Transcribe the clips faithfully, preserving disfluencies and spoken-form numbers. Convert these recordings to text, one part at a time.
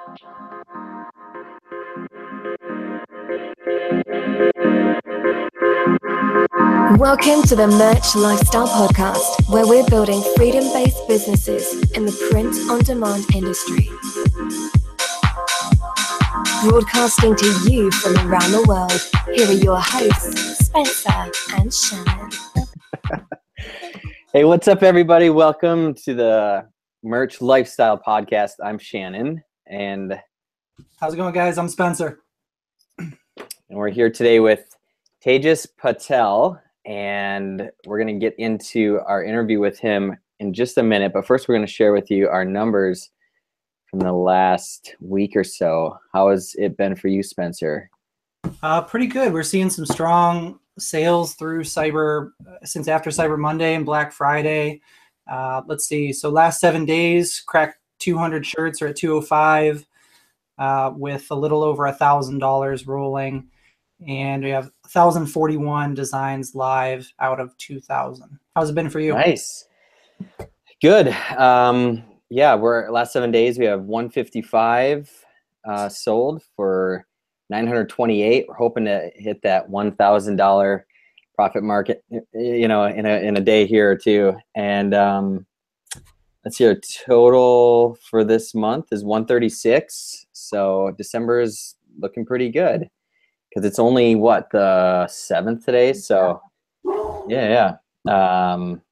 Welcome to the Merch Lifestyle Podcast, where we're building freedom-based businesses in the print-on-demand industry. Broadcasting to you from around the world, here are your hosts, Spencer and Shannon. Hey, what's up, everybody? Welcome to the Merch Lifestyle Podcast. I'm Shannon, and how's it going, guys? I'm Spencer. And we're here today with Tejas Patel, and we're going to get into our interview with him in just a minute. But first, we're going to share with you our numbers from the last week or so. How has it been for you, Spencer? Uh, pretty good. We're seeing some strong sales through Cyber, since after Cyber Monday and Black Friday. Uh, let's see. So last seven days, cracked two hundred shirts are at two oh five uh, with a little over one thousand dollars rolling. And we have one thousand forty-one designs live out of two thousand. How's it been for you? Nice. Good. Um, yeah, we're last seven days. We have one fifty-five uh, sold for nine hundred twenty-eight. We're hoping to hit that one thousand dollars profit market, you know, in a in a day here or two. And um, let's see, our total for this month is one thirty-six. So December is looking pretty good. Because it's only, what, the seventh today? So, yeah, yeah. Um,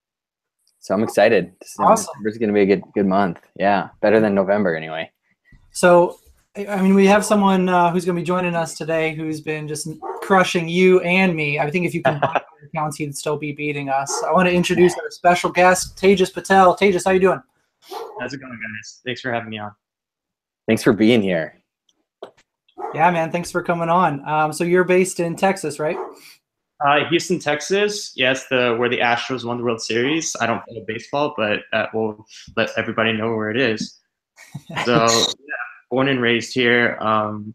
so I'm excited. Awesome. December's going to be a good good month. Yeah, better than November anyway. So, I mean, we have someone uh, who's going to be joining us today who's been just crushing you and me. I think if you combine our accounts, he'd still be beating us. I want to introduce our special guest, Tejas Patel. Tejas, how you doing? How's it going, guys? Thanks for having me on. Thanks for being here. Yeah, man. Thanks for coming on. Um, so you're based in Texas, right? Uh, Houston, Texas. Yes, the where the Astros won the World Series. I don't follow baseball, but that will let everybody know where it is. So, yeah, born and raised here. Um,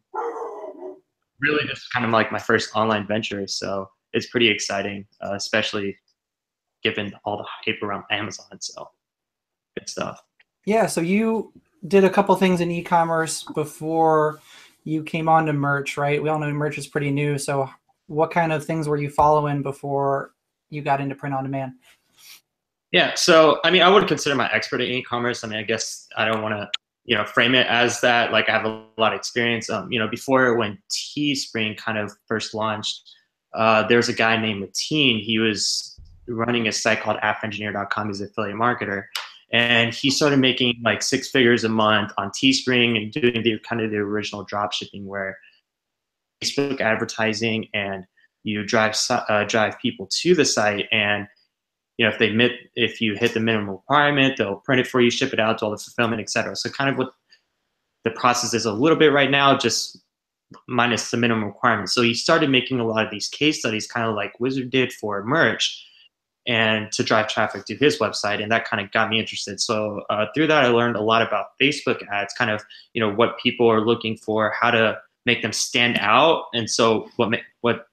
really just kind of like my first online venture. So it's pretty exciting, uh, especially given all the hype around Amazon. So good stuff. Yeah, so you did a couple things in e-commerce before you came on to Merch, right? We all know Merch is pretty new. So what kind of things were you following before you got into print on demand? Yeah, so I mean, I would consider my expert in e-commerce. I mean, I guess I don't want to, you know, frame it as that. Like I have a lot of experience. Um, you know, before when Teespring kind of first launched, uh, there was a guy named Mateen. He was running a site called app engineer dot com. He's an affiliate marketer. And he started making like six figures a month on Teespring and doing the kind of the original drop shipping where Facebook advertising and you drive uh, drive people to the site, and you know if they mit, if you hit the minimum requirement, they'll print it for you, ship it out, to all the fulfillment, et cetera. So kind of what the process is a little bit right now, just minus the minimum requirements. So he started making a lot of these case studies, kind of like Wizard did for Merch, and to drive traffic to his website, and that kind of got me interested. So uh, through that, I learned a lot about Facebook ads, kind of, you know, what people are looking for, how to make them stand out, and so what what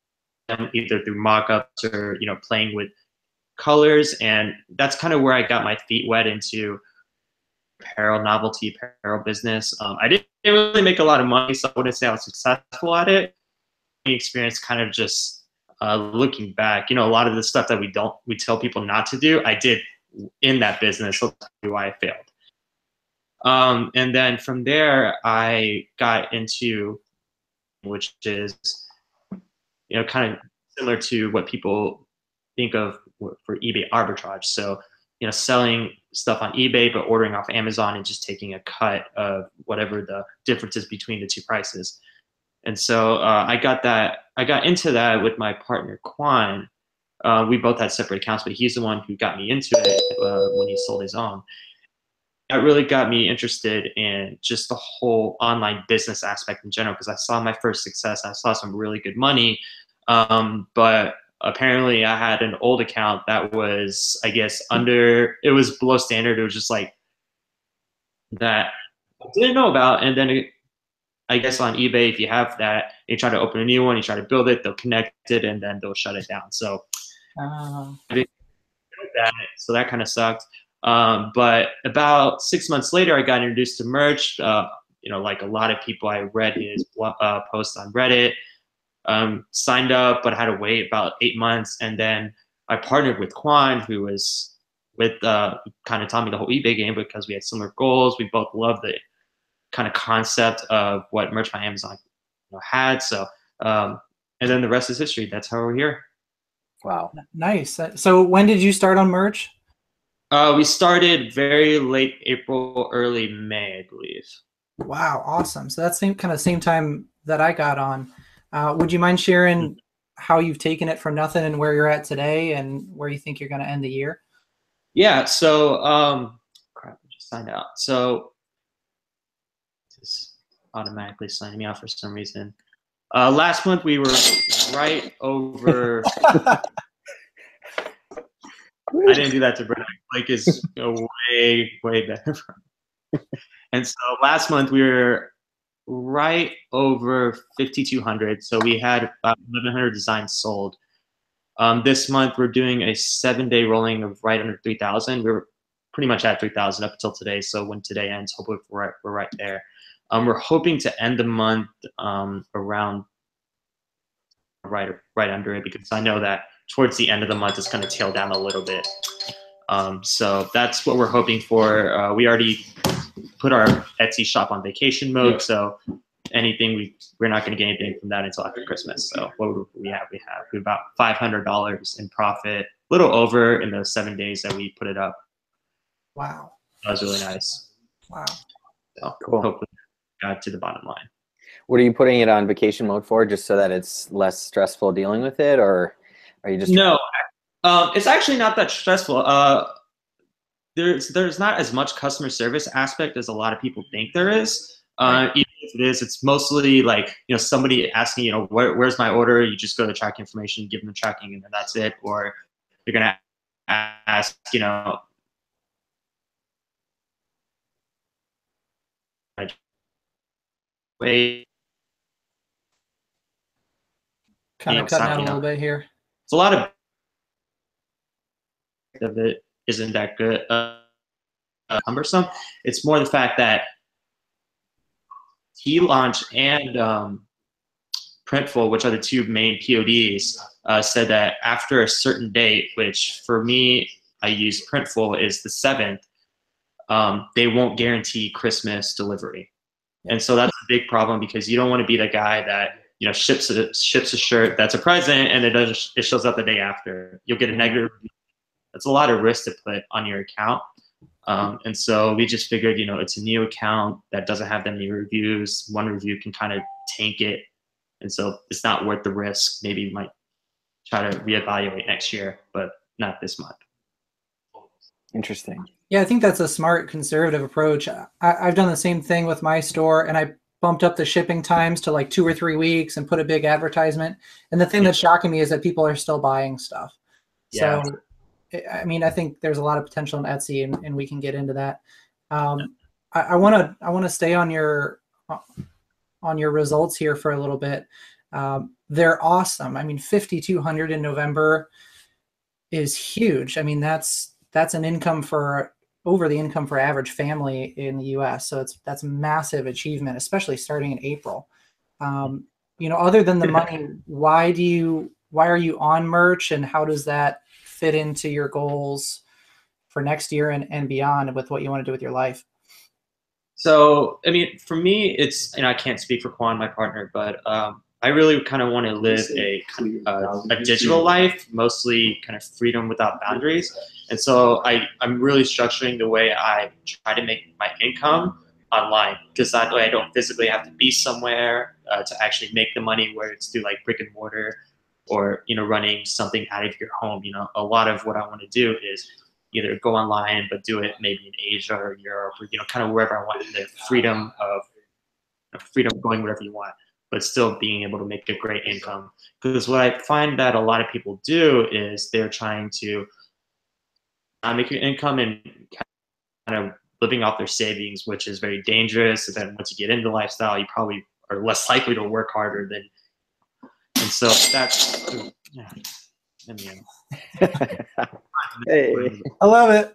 either through mock-ups or you know playing with colors, and that's kind of where I got my feet wet into apparel, novelty apparel business. Um, I didn't really make a lot of money, so I wouldn't say I was successful at it. The experience kind of just Uh, looking back, you know, a lot of the stuff that we don't, we tell people not to do, I did in that business. So that's why I failed. Um, and then from there, I got into, which is, you know, kind of similar to what people think of for eBay arbitrage. So, you know, selling stuff on eBay, but ordering off Amazon and just taking a cut of whatever the difference is between the two prices. And so uh, I got that. I got into that with my partner Quan. Uh, we both had separate accounts, but he's the one who got me into it uh, when he sold his own. That really got me interested in just the whole online business aspect in general, because I saw my first success. I saw some really good money, um, but apparently I had an old account that was, I guess, under. It was below standard. It was just like that I didn't know about, and then. It, I guess on eBay, if you have that, you try to open a new one, you try to build it, they'll connect it, and then they'll shut it down. So, uh, that, so that kind of sucked. Um, but about six months later, I got introduced to Merch. Uh, you know, like a lot of people, I read his uh, post on Reddit, um, signed up, but had to wait about eight months. And then I partnered with Quan, who was with uh, kind of taught me the whole eBay game because we had similar goals. We both loved the kind of concept of what Merch by Amazon, you know, had. So, um, and then the rest is history. That's how we're here. Wow. Nice. So when did you start on merch? Uh, we started very late April, early May, I believe. Wow, awesome. So that's same kind of same time that I got on. Uh, would you mind sharing how you've taken it from nothing and where you're at today and where you think you're going to end the year? Yeah. So, um, crap, I just signed out. So, just automatically signing me out for some reason. Uh, last month we were right over. I didn't do that to Brent. Blake is way, way better. And so last month we were right over fifty-two hundred. So we had about eleven hundred designs sold. Um, this month we're doing a seven-day rolling of right under three thousand. We were pretty much at three thousand up until today. So when today ends, hopefully we're right, we're right there. Um, we're hoping to end the month um, around right, right under it, because I know that towards the end of the month it's going to tail down a little bit. Um, so that's what we're hoping for. Uh, we already put our Etsy shop on vacation mode, so anything we we're not going to get anything from that until after Christmas. So what do we have? We have we have about five hundred dollars in profit, a little over in those seven days that we put it up. Wow, that was really nice. Wow, so cool. Hopefully, got to the bottom line. What are you putting it on vacation mode for? Just so that it's less stressful dealing with it, or are you just no? Um, it's actually not that stressful. Uh, there's there's not as much customer service aspect as a lot of people think there is. Uh, even if it is, it's mostly like, you know, somebody asking, you know, where, where's my order? You just go to track information, give them the tracking, and then that's it. Or you're gonna ask, you know, wait, kind you of know, cutting out a you know, little bit here. It's a lot of of it isn't that good, uh, uh, cumbersome. It's more the fact that T-Launch and um, Printful, which are the two main P O Ds, uh, said that after a certain date, which for me, I use Printful, is the seventh, um, they won't guarantee Christmas delivery. And so that's a big problem, because you don't want to be the guy that, you know, ships a, ships a shirt that's a present and it doesn't, it shows up the day after. You'll get a negative review. That's a lot of risk to put on your account. Um, and so we just figured, you know, it's a new account that doesn't have that many reviews. One review can kind of tank it. And so it's not worth the risk. Maybe we might try to reevaluate next year, but not this month. Interesting? Yeah, I think that's a smart conservative approach. I, I've done the same thing with my store, and I bumped up the shipping times to like two or three weeks and put a big advertisement. And the thing that's shocking me is that people are still buying stuff. Yeah. So, I mean, I think there's a lot of potential in Etsy, and, and we can get into that. Um, I want to I want to stay on your on your results here for a little bit. Um, they're awesome. I mean, fifty-two hundred in November is huge. I mean, that's that's an income for over the income for average family in the U S. So it's that's a massive achievement, especially starting in April. Um, you know, other than the money, why do you why are you on merch, and how does that fit into your goals for next year and, and beyond with what you want to do with your life? So, I mean, for me, it's, you know, I can't speak for Quan, my partner, but um, I really kind of want to live a, uh, a digital life, mostly kind of freedom without boundaries. And so I, I'm really structuring the way I try to make my income online, because that way I don't physically have to be somewhere uh, to actually make the money, where it's through like brick and mortar, or, you know, running something out of your home. You know, a lot of what I want to do is either go online, but do it maybe in Asia or Europe, or, you know, kind of wherever I want, the freedom of you know, freedom of going wherever you want, but still being able to make a great income. Because what I find that a lot of people do is they're trying to uh, make an income and kind of living off their savings, which is very dangerous. And then once you get into the lifestyle, you probably are less likely to work harder than. And so that's, yeah, I mean, Hey. I love it.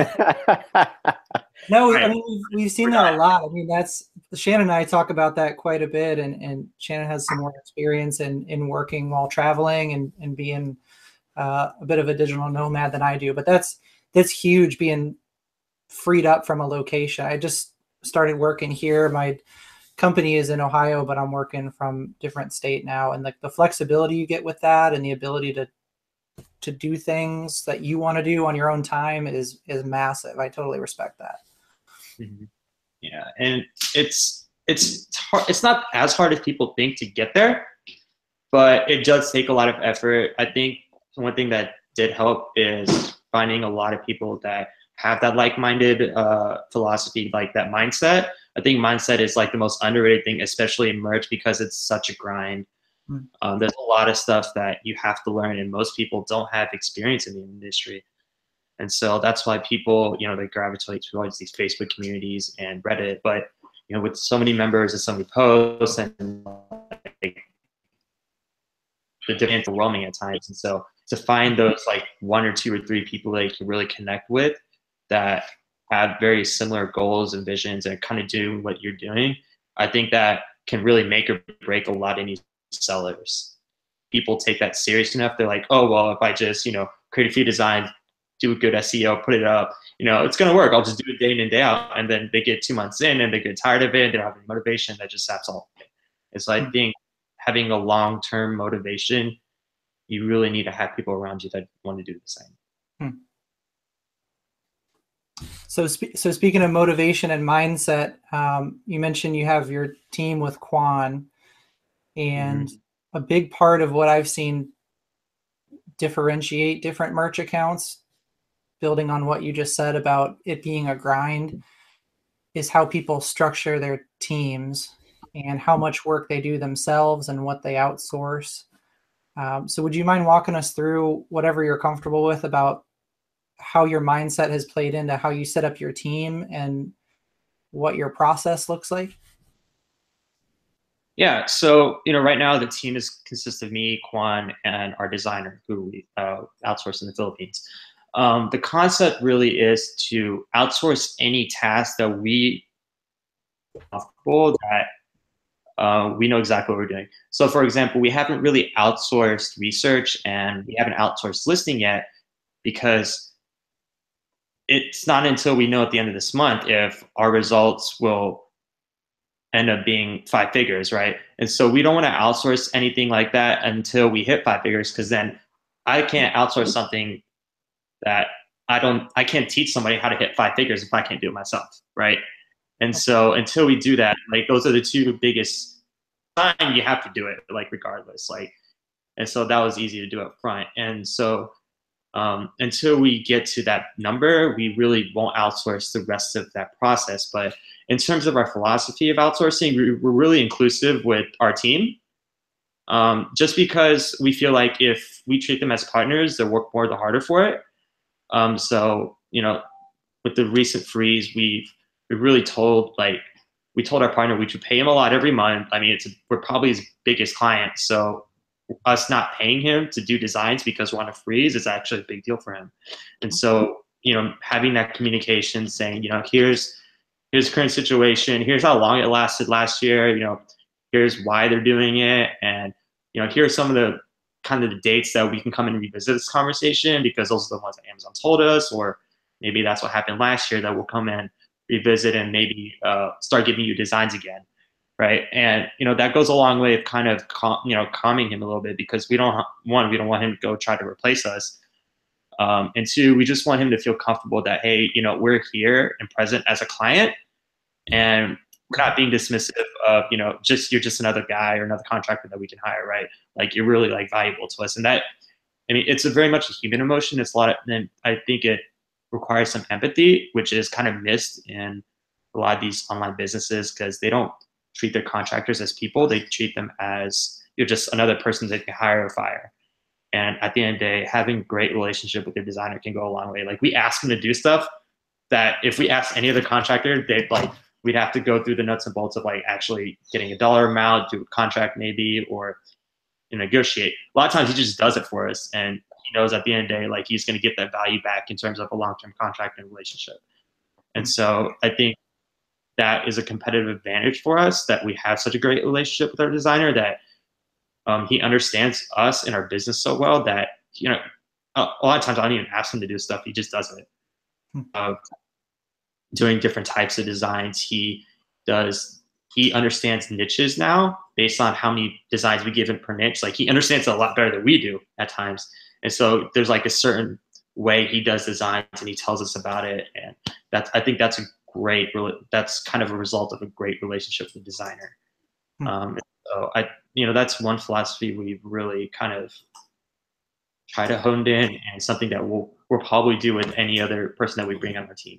No, I Right. mean, we've, we've seen that a lot. I mean, that's Shannon and I talk about that quite a bit, and, and Shannon has some more experience in, in working while traveling and, and being uh, a bit of a digital nomad than I do. But that's that's huge, being freed up from a location. I just started working here. My company is in Ohio, but I'm working from different state now, and like the flexibility you get with that, and the ability to to do things that you want to do on your own time is is massive. I totally respect that. Mhm. Yeah, and it's it's hard, it's not as hard as people think to get there, but it does take a lot of effort. I think one thing that did help is finding a lot of people that have that like-minded uh, philosophy, like that mindset. I think mindset is like the most underrated thing, especially in merch, because it's such a grind. Mm. Um, there's a lot of stuff that you have to learn, and most people don't have experience in the industry. And so that's why people, you know, they gravitate towards these Facebook communities and Reddit. But, you know, with so many members and so many posts, and like, the demand is overwhelming at times. And so to find those like one or two or three people that you can really connect with that have very similar goals and visions and kind of do what you're doing, I think that can really make or break a lot of these sellers. People take that serious enough. They're like, oh, well, if I just, you know, create a few designs, do a good S E O, put it up, you know, it's going to work. I'll just do it day in and day out. And then they get two months in and they get tired of it. They don't have any motivation. That just saps all. And so I think having a long-term motivation, you really need to have people around you that want to do the same. Hmm. So, spe- so speaking of motivation and mindset, um, you mentioned you have your team with Quan, and mm-hmm. a big part of what I've seen differentiate different merch accounts, building on what you just said about it being a grind, is how people structure their teams and how much work they do themselves and what they outsource. Um, so would you mind walking us through whatever you're comfortable with about how your mindset has played into how you set up your team and what your process looks like? Yeah, so, you know, right now the team is consists of me, Quan, and our designer who we uh, outsource in the Philippines. Um, the concept really is to outsource any task that we comfortable that uh, we know exactly what we're doing. So, for example, we haven't really outsourced research and we haven't outsourced listing yet because it's not until we know at the end of this month if our results will end up being five figures, right? And so we don't want to outsource anything like that until we hit five figures, because then I can't outsource something that I don't, I can't teach somebody how to hit five figures if I can't do it myself, right? And so until we do that, like those are the two biggest time you have to do it, like regardless, like, and so that was easy to do up front. And so um, until we get to that number, we really won't outsource the rest of that process. But in terms of our philosophy of outsourcing, we're really inclusive with our team. Um, just because we feel like if we treat them as partners, they'll work more the harder for it. Um, so, you know, with the recent freeze, we've we really told like we told our partner we should pay him a lot every month. I mean, it's a, we're probably his biggest client, so us not paying him to do designs because we're on a freeze is actually a big deal for him. And so, you know, having that communication, saying, you know, here's here's the current situation, here's how long it lasted last year, you know, here's why they're doing it, and you know, here are some of the kind of the dates that we can come and revisit this conversation because those are the ones that Amazon told us, or maybe that's what happened last year that we'll come in, revisit, and maybe uh, start giving you designs again, right? And you know, that goes a long way of kind of cal- you know calming him a little bit, because we don't one we don't want him to go try to replace us, um, and two, we just want him to feel comfortable that, hey, you know, we're here and present as a client, and we're not being dismissive of, you know, just you're just another guy or another contractor that we can hire, right? Like you're really like valuable to us, and that, I mean, it's a very much a human emotion. It's a lot of, and I think it requires some empathy, which is kind of missed in a lot of these online businesses because they don't treat their contractors as people. They treat them as, you're just another person they can hire or fire. And at the end of the day, having a great relationship with your designer can go a long way. Like we ask them to do stuff that if we ask any other contractor, they'd like, we'd have to go through the nuts and bolts of like actually getting a dollar amount, do a contract maybe, or you know, negotiate. A lot of times he just does it for us, and he knows at the end of the day, like he's going to get that value back in terms of a long-term contract and relationship. And so I think that is a competitive advantage for us, that we have such a great relationship with our designer, that um, he understands us and our business so well that, you know, a, a lot of times I don't even ask him to do stuff. He just does it. Hmm. Uh, doing different types of designs. He does, he understands niches now based on how many designs we give him per niche. Like he understands it a lot better than we do at times. And so there's like a certain way he does designs and he tells us about it. And that's, I think that's a great, that's kind of a result of a great relationship with the designer. Hmm. Um, so I, you know, that's one philosophy we've really kind of try to hone in, and something that we'll, we'll probably do with any other person that we bring on our team.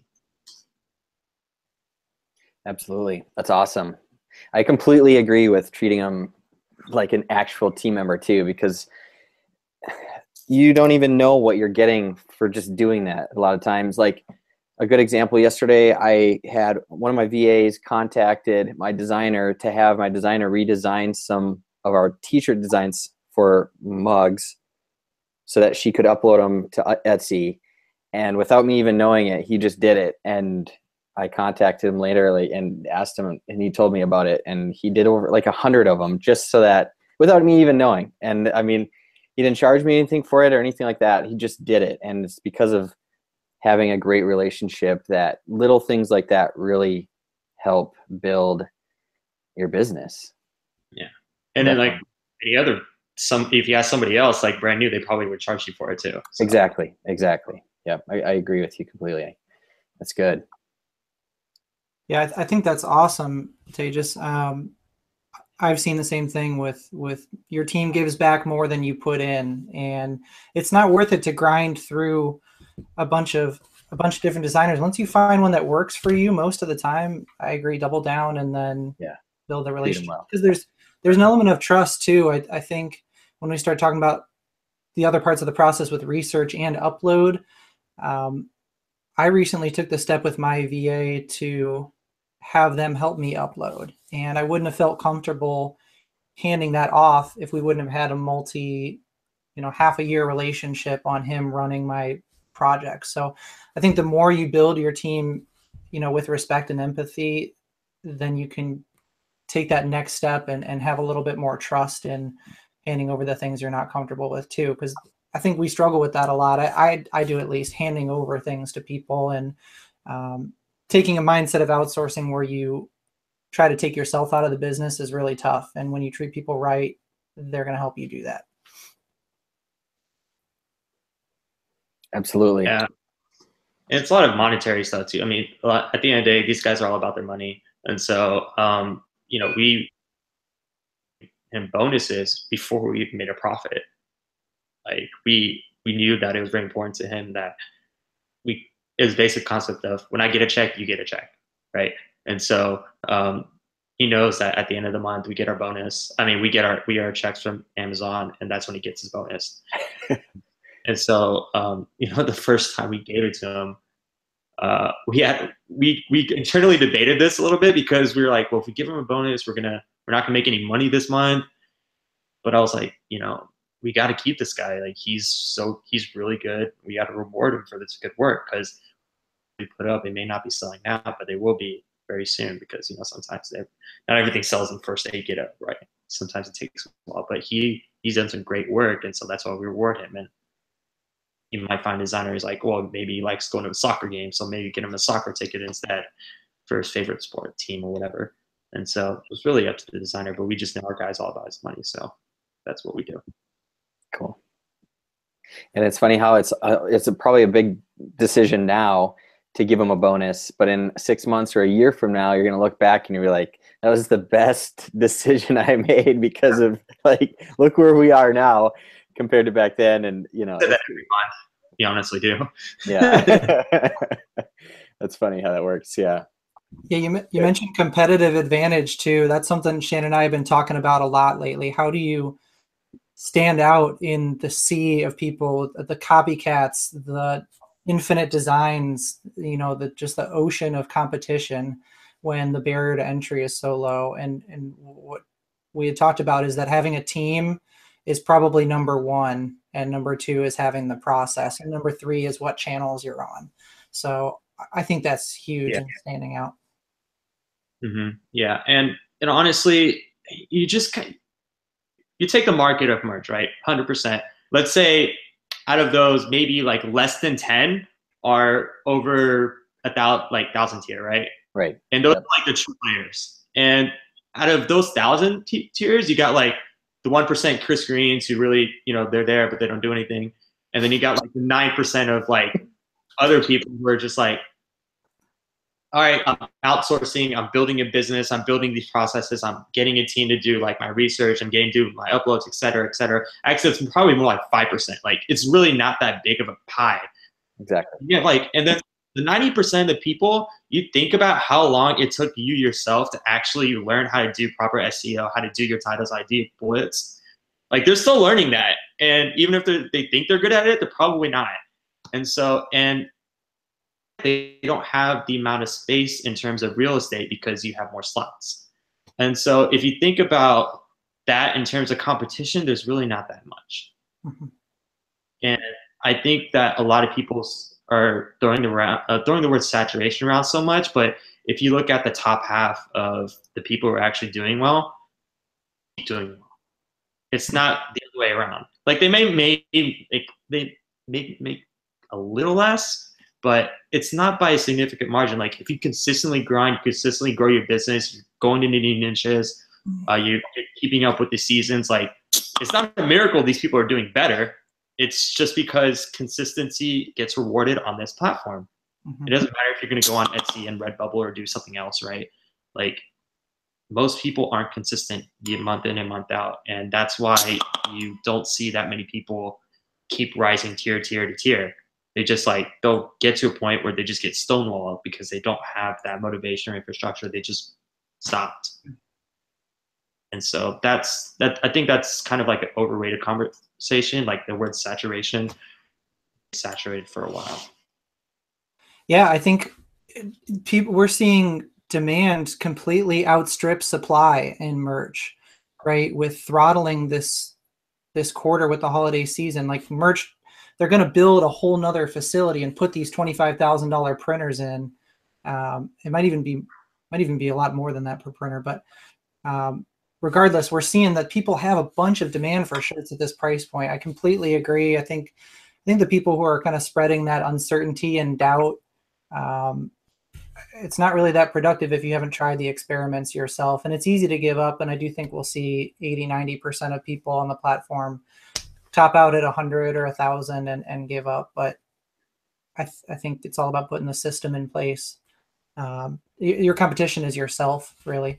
Absolutely. That's awesome. I completely agree with treating them like an actual team member too, because you don't even know what you're getting for just doing that a lot of times. Like a good example, yesterday I had one of my V As contacted my designer to have my designer redesign some of our t-shirt designs for mugs so that she could upload them to Etsy. And without me even knowing it, he just did it. And I contacted him later like, and asked him, and he told me about it. And he did over like a hundred of them just so that, without me even knowing. And I mean, he didn't charge me anything for it or anything like that. He just did it. And it's because of having a great relationship that little things like that really help build your business. Yeah. And then like any other, some, if you ask somebody else like brand new, they probably would charge you for it too. So. Exactly. Exactly. Yeah. I, I agree with you completely. That's good. Yeah, I, th- I think that's awesome, Tejas. Um, I've seen the same thing with with your team gives back more than you put in, and it's not worth it to grind through a bunch of a bunch of different designers. Once you find one that works for you, most of the time, I agree, double down and then yeah. build a relationship. Well. Because there's there's an element of trust too. I, I think when we start talking about the other parts of the process with research and upload, um, I recently took the step with my V A to have them help me upload. And I wouldn't have felt comfortable handing that off if we wouldn't have had a multi, you know, half a year relationship on him running my project. So I think the more you build your team, you know, with respect and empathy, then you can take that next step and, and have a little bit more trust in handing over the things you're not comfortable with too. Because I think we struggle with that a lot. I, I, I do at least, handing over things to people and um, taking a mindset of outsourcing where you try to take yourself out of the business is really tough. And when you treat people right, they're going to help you do that. Absolutely. Yeah. And it's a lot of monetary stuff too. I mean, a lot, at the end of the day, these guys are all about their money. And so, um, you know, we, and bonuses before we even made a profit. Like we, we knew that it was very important to him that we, it was basic concept of when I get a check, you get a check. Right. And so, um, he knows that at the end of the month, we get our bonus. I mean, we get our, we get our checks from Amazon, and that's when he gets his bonus. And so, um, you know, the first time we gave it to him, uh, we had, we, we internally debated this a little bit because we were like, well, if we give him a bonus, we're going to, we're not gonna make any money this month. But I was like, you know, we got to keep this guy. Like he's so, he's really good. We got to reward him for this good work, because we put up, they may not be selling now, but they will be very soon, because, you know, sometimes they, not everything sells in first day you get up, right? Sometimes it takes a while, but he, he's done some great work. And so that's why we reward him. And you might find designers like, well, maybe he likes going to a soccer game, so maybe get him a soccer ticket instead for his favorite sport team or whatever. And so it was really up to the designer, but we just know our guy's all about his money. So that's what we do. Cool. And it's funny how it's, uh, it's a, probably a big decision now to give him a bonus, but in six months or a year from now, you're going to look back and you'll be like, that was the best decision I made, because of like, look where we are now compared to back then. And, you know, that every month, you honestly do. Yeah. That's funny how that works. Yeah. Yeah. You, you mentioned competitive advantage too. That's something Shannon and I have been talking about a lot lately. How do you stand out in the sea of people, the copycats, the infinite designs, you know, the, just the ocean of competition, when the barrier to entry is so low? And, and what we had talked about is that having a team is probably number one, and number two is having the process, and number three is what channels you're on. So I think that's huge Yeah. and standing out. Mm-hmm. Yeah, and and honestly, you just you take the market of merch, right? one hundred percent. Let's say out of those, maybe like less than ten are over a thousand, like thousand tier, right? Right. And those Yep. are like the true players. And out of those thousand t- tiers, you got like the one percent Chris Greens who really, you know, they're there but they don't do anything. And then you got like the nine percent of like other people who are just like, all right, I'm outsourcing, I'm building a business, I'm building these processes, I'm getting a team to do like my research, I'm getting to do my uploads, et cetera, et cetera. Actually, it's probably more like five percent. Like it's really not that big of a pie. Exactly. Yeah, like, and then the ninety percent of the people, you think about how long it took you yourself to actually learn how to do proper S E O, how to do your titles, I D bullets. Like they're still learning that. And even if they think they're good at it, they're probably not. And so, and they don't have the amount of space in terms of real estate because you have more slots. And so if you think about that in terms of competition, there's really not that much. Mm-hmm. And I think that a lot of people are throwing the, round, uh, throwing the word saturation around so much, but if you look at the top half of the people who are actually doing well, doing well. It's not the other way around. Like they may make, they may make a little less, but it's not by a significant margin. Like if you consistently grind, consistently grow your business, you're going to new niches, uh, you're, you're keeping up with the seasons. Like it's not a miracle these people are doing better. It's just because consistency gets rewarded on this platform. Mm-hmm. It doesn't matter if you're going to go on Etsy and Redbubble or do something else, right? Like most people aren't consistent month in and month out. And that's why you don't see that many people keep rising tier, tier to tier. They just like, they'll get to a point where they just get stonewalled because they don't have that motivation or infrastructure. They just stopped. And so that's, that. I think that's kind of like an overrated conversation. Like the word saturation, saturated for a while. Yeah, I think people, we're seeing demand completely outstrip supply in merch, right? With throttling this, this quarter with the holiday season, like merch, they're going to build a whole nother facility and put these twenty-five thousand dollars printers in. Um, it might even be, might even be a lot more than that per printer, but um, regardless, we're seeing that people have a bunch of demand for shirts at this price point. I completely agree. I think, I think the people who are kind of spreading that uncertainty and doubt, um, it's not really that productive if you haven't tried the experiments yourself, and it's easy to give up. And I do think we'll see eighty, ninety percent of people on the platform top out at a hundred or a thousand and, and give up. But I, th- I think it's all about putting the system in place. Um, y- your competition is yourself, really.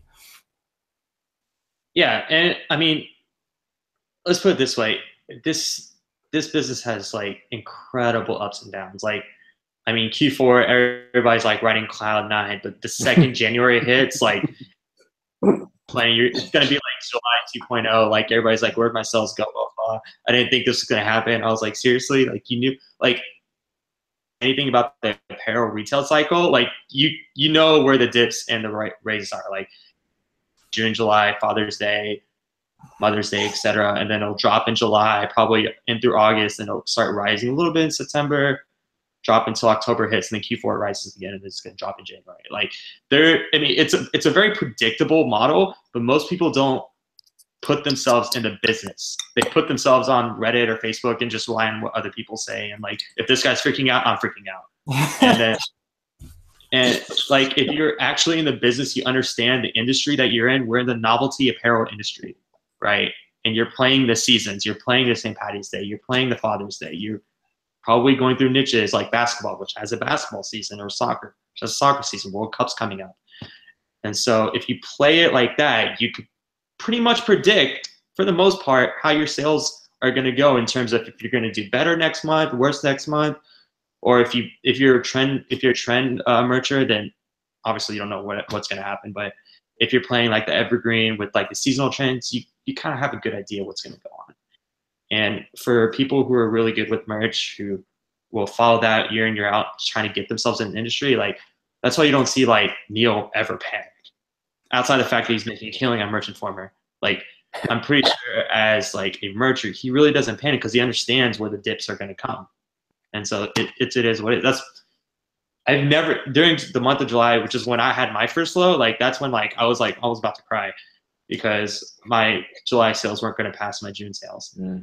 Yeah. And I mean, let's put it this way. This, this business has like incredible ups and downs. Like, I mean, Q four, everybody's like riding cloud nine, but the second January hits, like playing, it's going to be like July two point oh. Like everybody's like, where'd my sales go? Uh, I didn't think this was going to happen. I was like, seriously? Like you knew, like anything about the apparel retail cycle? Like you, you know where the dips and the right raises are, like June, July, Father's Day, Mother's Day, et cetera. And then it'll drop in July, probably in through August, and it'll start rising a little bit in September, drop until October hits, and then Q four rises again, and it's going to drop in January. Like there, I mean, it's a, it's a very predictable model, but most people don't put themselves into business. They put themselves on Reddit or Facebook and just rely on what other people say. And like, if this guy's freaking out, I'm freaking out. And then, and like, if you're actually in the business, you understand the industry that you're in. We're in the novelty apparel industry, right? And you're playing the seasons. You're playing the Saint Patty's Day. You're playing the Father's Day. You're probably going through niches like basketball, which has a basketball season, or soccer, which has a soccer season. World Cup's coming up. And so if you play it like that, you could pretty much predict, for the most part, how your sales are going to go in terms of if you're going to do better next month, worse next month, or if you if you're a trend if you're a trend uh, mercher, then obviously you don't know what what's going to happen. But if you're playing like the evergreen with like the seasonal trends, you you kind of have a good idea what's going to go on. And for people who are really good with merch, who will follow that year in year out, trying to get themselves in the industry, like that's why you don't see like Neil ever panic. Outside the fact that he's making a killing on Merch Informer, like I'm pretty sure as like a merchant, he really doesn't panic because he understands where the dips are going to come. And so it, it, it is what it is. That's, I've never, during the month of July, which is when I had my first low, like that's when like I was like almost about to cry because my July sales weren't going to pass my June sales. Mm.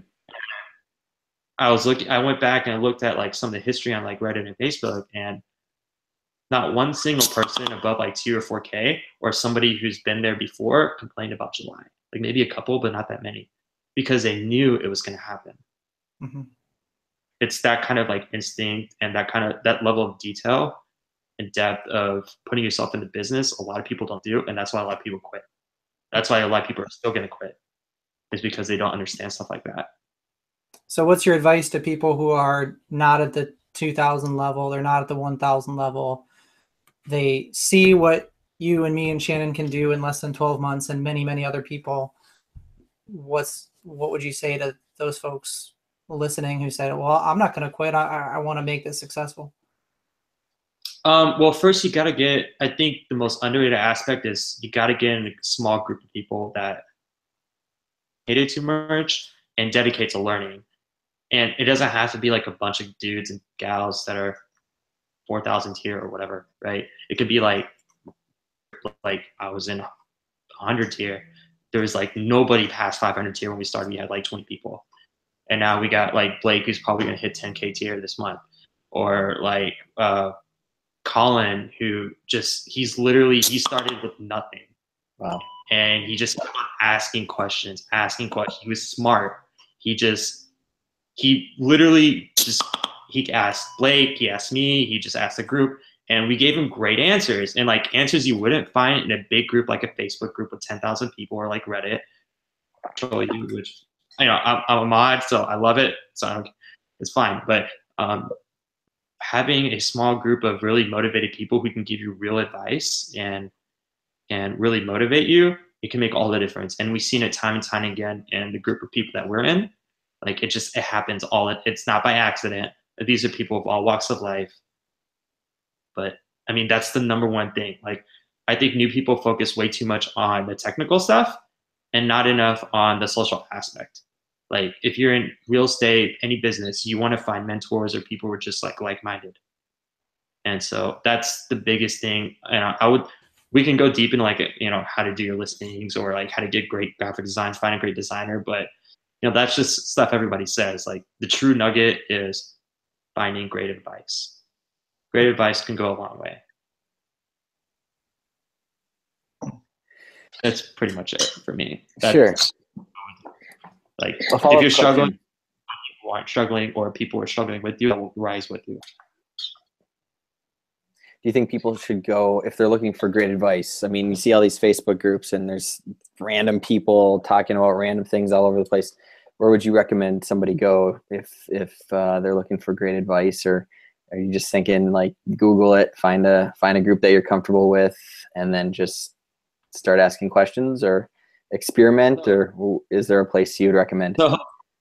I was looking, I went back and I looked at like some of the history on like Reddit and Facebook, and not one single person above like two or four K or somebody who's been there before complained about July. Like maybe a couple, but not that many, because they knew it was going to happen. Mm-hmm. It's that kind of like instinct and that kind of that level of detail and depth of putting yourself into business. A lot of people don't do, and that's why a lot of people quit. That's why a lot of people are still going to quit, is because they don't understand stuff like that. So what's your advice to people who are not at the two thousand level? They're not at the one thousand level. They see what you and me and Shannon can do in less than twelve months and many, many other people. What's, what would you say to those folks listening who said, well, I'm not going to quit. I, I want to make this successful? Um, well, first you got to get, I think the most underrated aspect is you got to get in a small group of people that hated to merge and dedicate to learning. And it doesn't have to be like a bunch of dudes and gals that are four thousand tier or whatever, right? It could be like, like I was in one hundred tier. There was like nobody past five hundred tier when we started. We had like twenty people. And now we got like Blake, who's probably going to hit ten K tier this month. Or like uh, Colin, who just, he's literally, he started with nothing. Wow. And he just kept on asking questions, asking questions. He was smart. He just, he literally just, he asked Blake, he asked me, he just asked the group, and we gave him great answers, and like answers you wouldn't find in a big group like a Facebook group with ten thousand people or like Reddit. Show you, which, you know, I'm, I'm a mod, so I love it, so I don't, it's fine. But um, having a small group of really motivated people who can give you real advice and and really motivate you, it can make all the difference. And we've seen it time and time again in the group of people that we're in. Like it just, it happens all, it's not by accident. These are people of all walks of life. But I mean, that's the number one thing. Like, I think new people focus way too much on the technical stuff and not enough on the social aspect. Like if you're in real estate, any business, you want to find mentors or people who are just like like-minded. And so that's the biggest thing. And I would, we can go deep into like, you know, how to do your listings or like how to get great graphic designs, find a great designer. But, you know, that's just stuff everybody says. Like the true nugget is finding great advice. Great advice can go a long way. That's pretty much it for me. That's, sure. Like if you're struggling, people aren't struggling, or people are struggling with you, they'll rise with you. Do you think people should go, if they're looking for great advice? I mean, you see all these Facebook groups and there's random people talking about random things all over the place. Where would you recommend somebody go if if uh, they're looking for great advice? Or are you just thinking like Google it, find a find a group that you're comfortable with, and then just start asking questions, or experiment? Or is there a place you would recommend? So,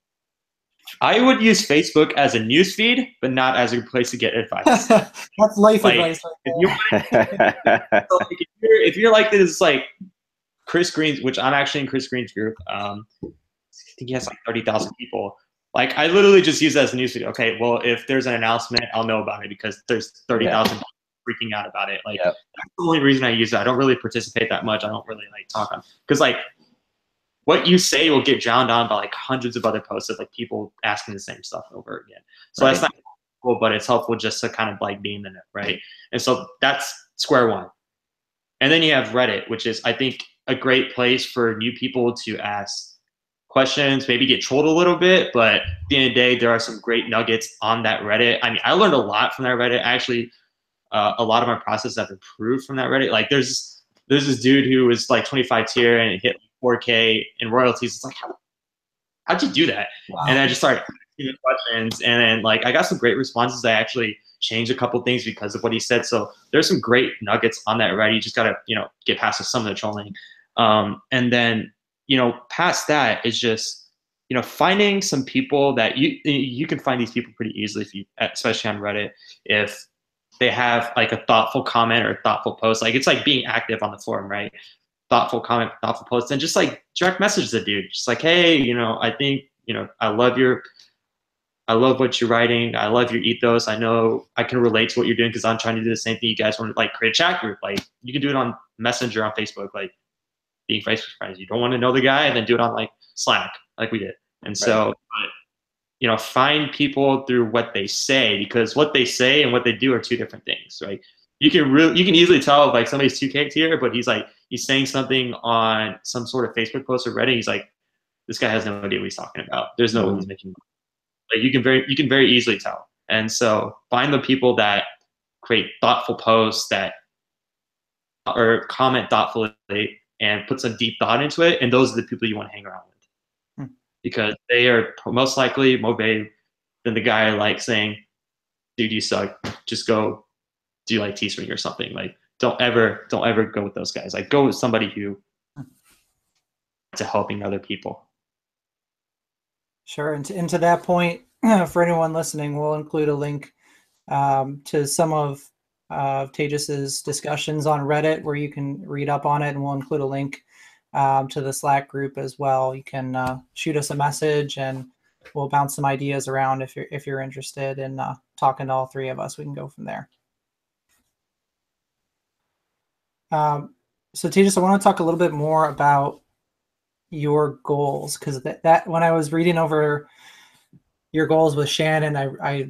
I would use Facebook as a news feed, but not as a place to get advice. That's life like, advice. If, you so like if, you're, if you're like this, like Chris Green's, which I'm actually in Chris Green's group. Um, I think he has like thirty thousand people. Like I literally just use that as a news feed. Okay, well, if there's an announcement, I'll know about it because there's thirty thousand yeah. people freaking out about it. Like yep. That's the only reason I use it. I don't really participate that much. I don't really like talk on, because like what you say will get drowned on by like hundreds of other posts of like people asking the same stuff over again. So right. That's not helpful, but it's helpful just to kind of like be in the net, right? And so that's square one. And then you have Reddit, which is I think a great place for new people to ask questions, maybe get trolled a little bit, but at the end of the day, there are some great nuggets on that Reddit. I mean, I learned a lot from that Reddit. Actually, uh, a lot of my process have improved from that Reddit. Like there's there's this dude who was like twenty-five tier and hit four K in royalties. It's like, how, how'd you do that? Wow. And I just started asking questions, and then like I got some great responses. I actually changed a couple things because of what he said. So there's some great nuggets on that Reddit. You just gotta, you know, get past some of the trolling. Um, and then, you know, past that is just, you know, finding some people that you, you can find these people pretty easily if you, especially on Reddit, if they have like a thoughtful comment or a thoughtful post. Like it's like being active on the forum, right? thoughtful comment, thoughtful post, and just like direct message the dude, just like, hey, you know, I think, you know, I love your, I love what you're writing. I love your ethos. I know I can relate to what you're doing because I'm trying to do the same thing. You guys want to like create a chat group. Like you can do it on Messenger, on Facebook, like being Facebook friends. You don't want to know the guy, and then do it on like Slack, like we did. And so, right. but, you know, find people through what they say, because what they say and what they do are two different things, right? You can really, you can easily tell if like somebody's two K tier, but he's like, he's saying something on some sort of Facebook post or Reddit. He's like, this guy has no idea what he's talking about. There's no way he's making money. Like you can very, you can very easily tell. And so find the people that create thoughtful posts that or comment thoughtfully and put some deep thought into it. And those are the people you want to hang around with, hmm. because they are most likely more motivated than the guy like saying, dude, you suck. Just go do like Teespring or something. Like don't ever, don't ever go with those guys. Like go with somebody who to helping other people. Sure. And to, and to that point, for anyone listening, we'll include a link um, to some of uh, Tejas's discussions on Reddit where you can read up on it, and we'll include a link um, to the Slack group as well. You can uh, shoot us a message and we'll bounce some ideas around if you're if you're interested in uh, talking to all three of us. We can go from there. Um, so Tejas, I want to talk a little bit more about your goals, because that, that when I was reading over your goals with Shannon, I, I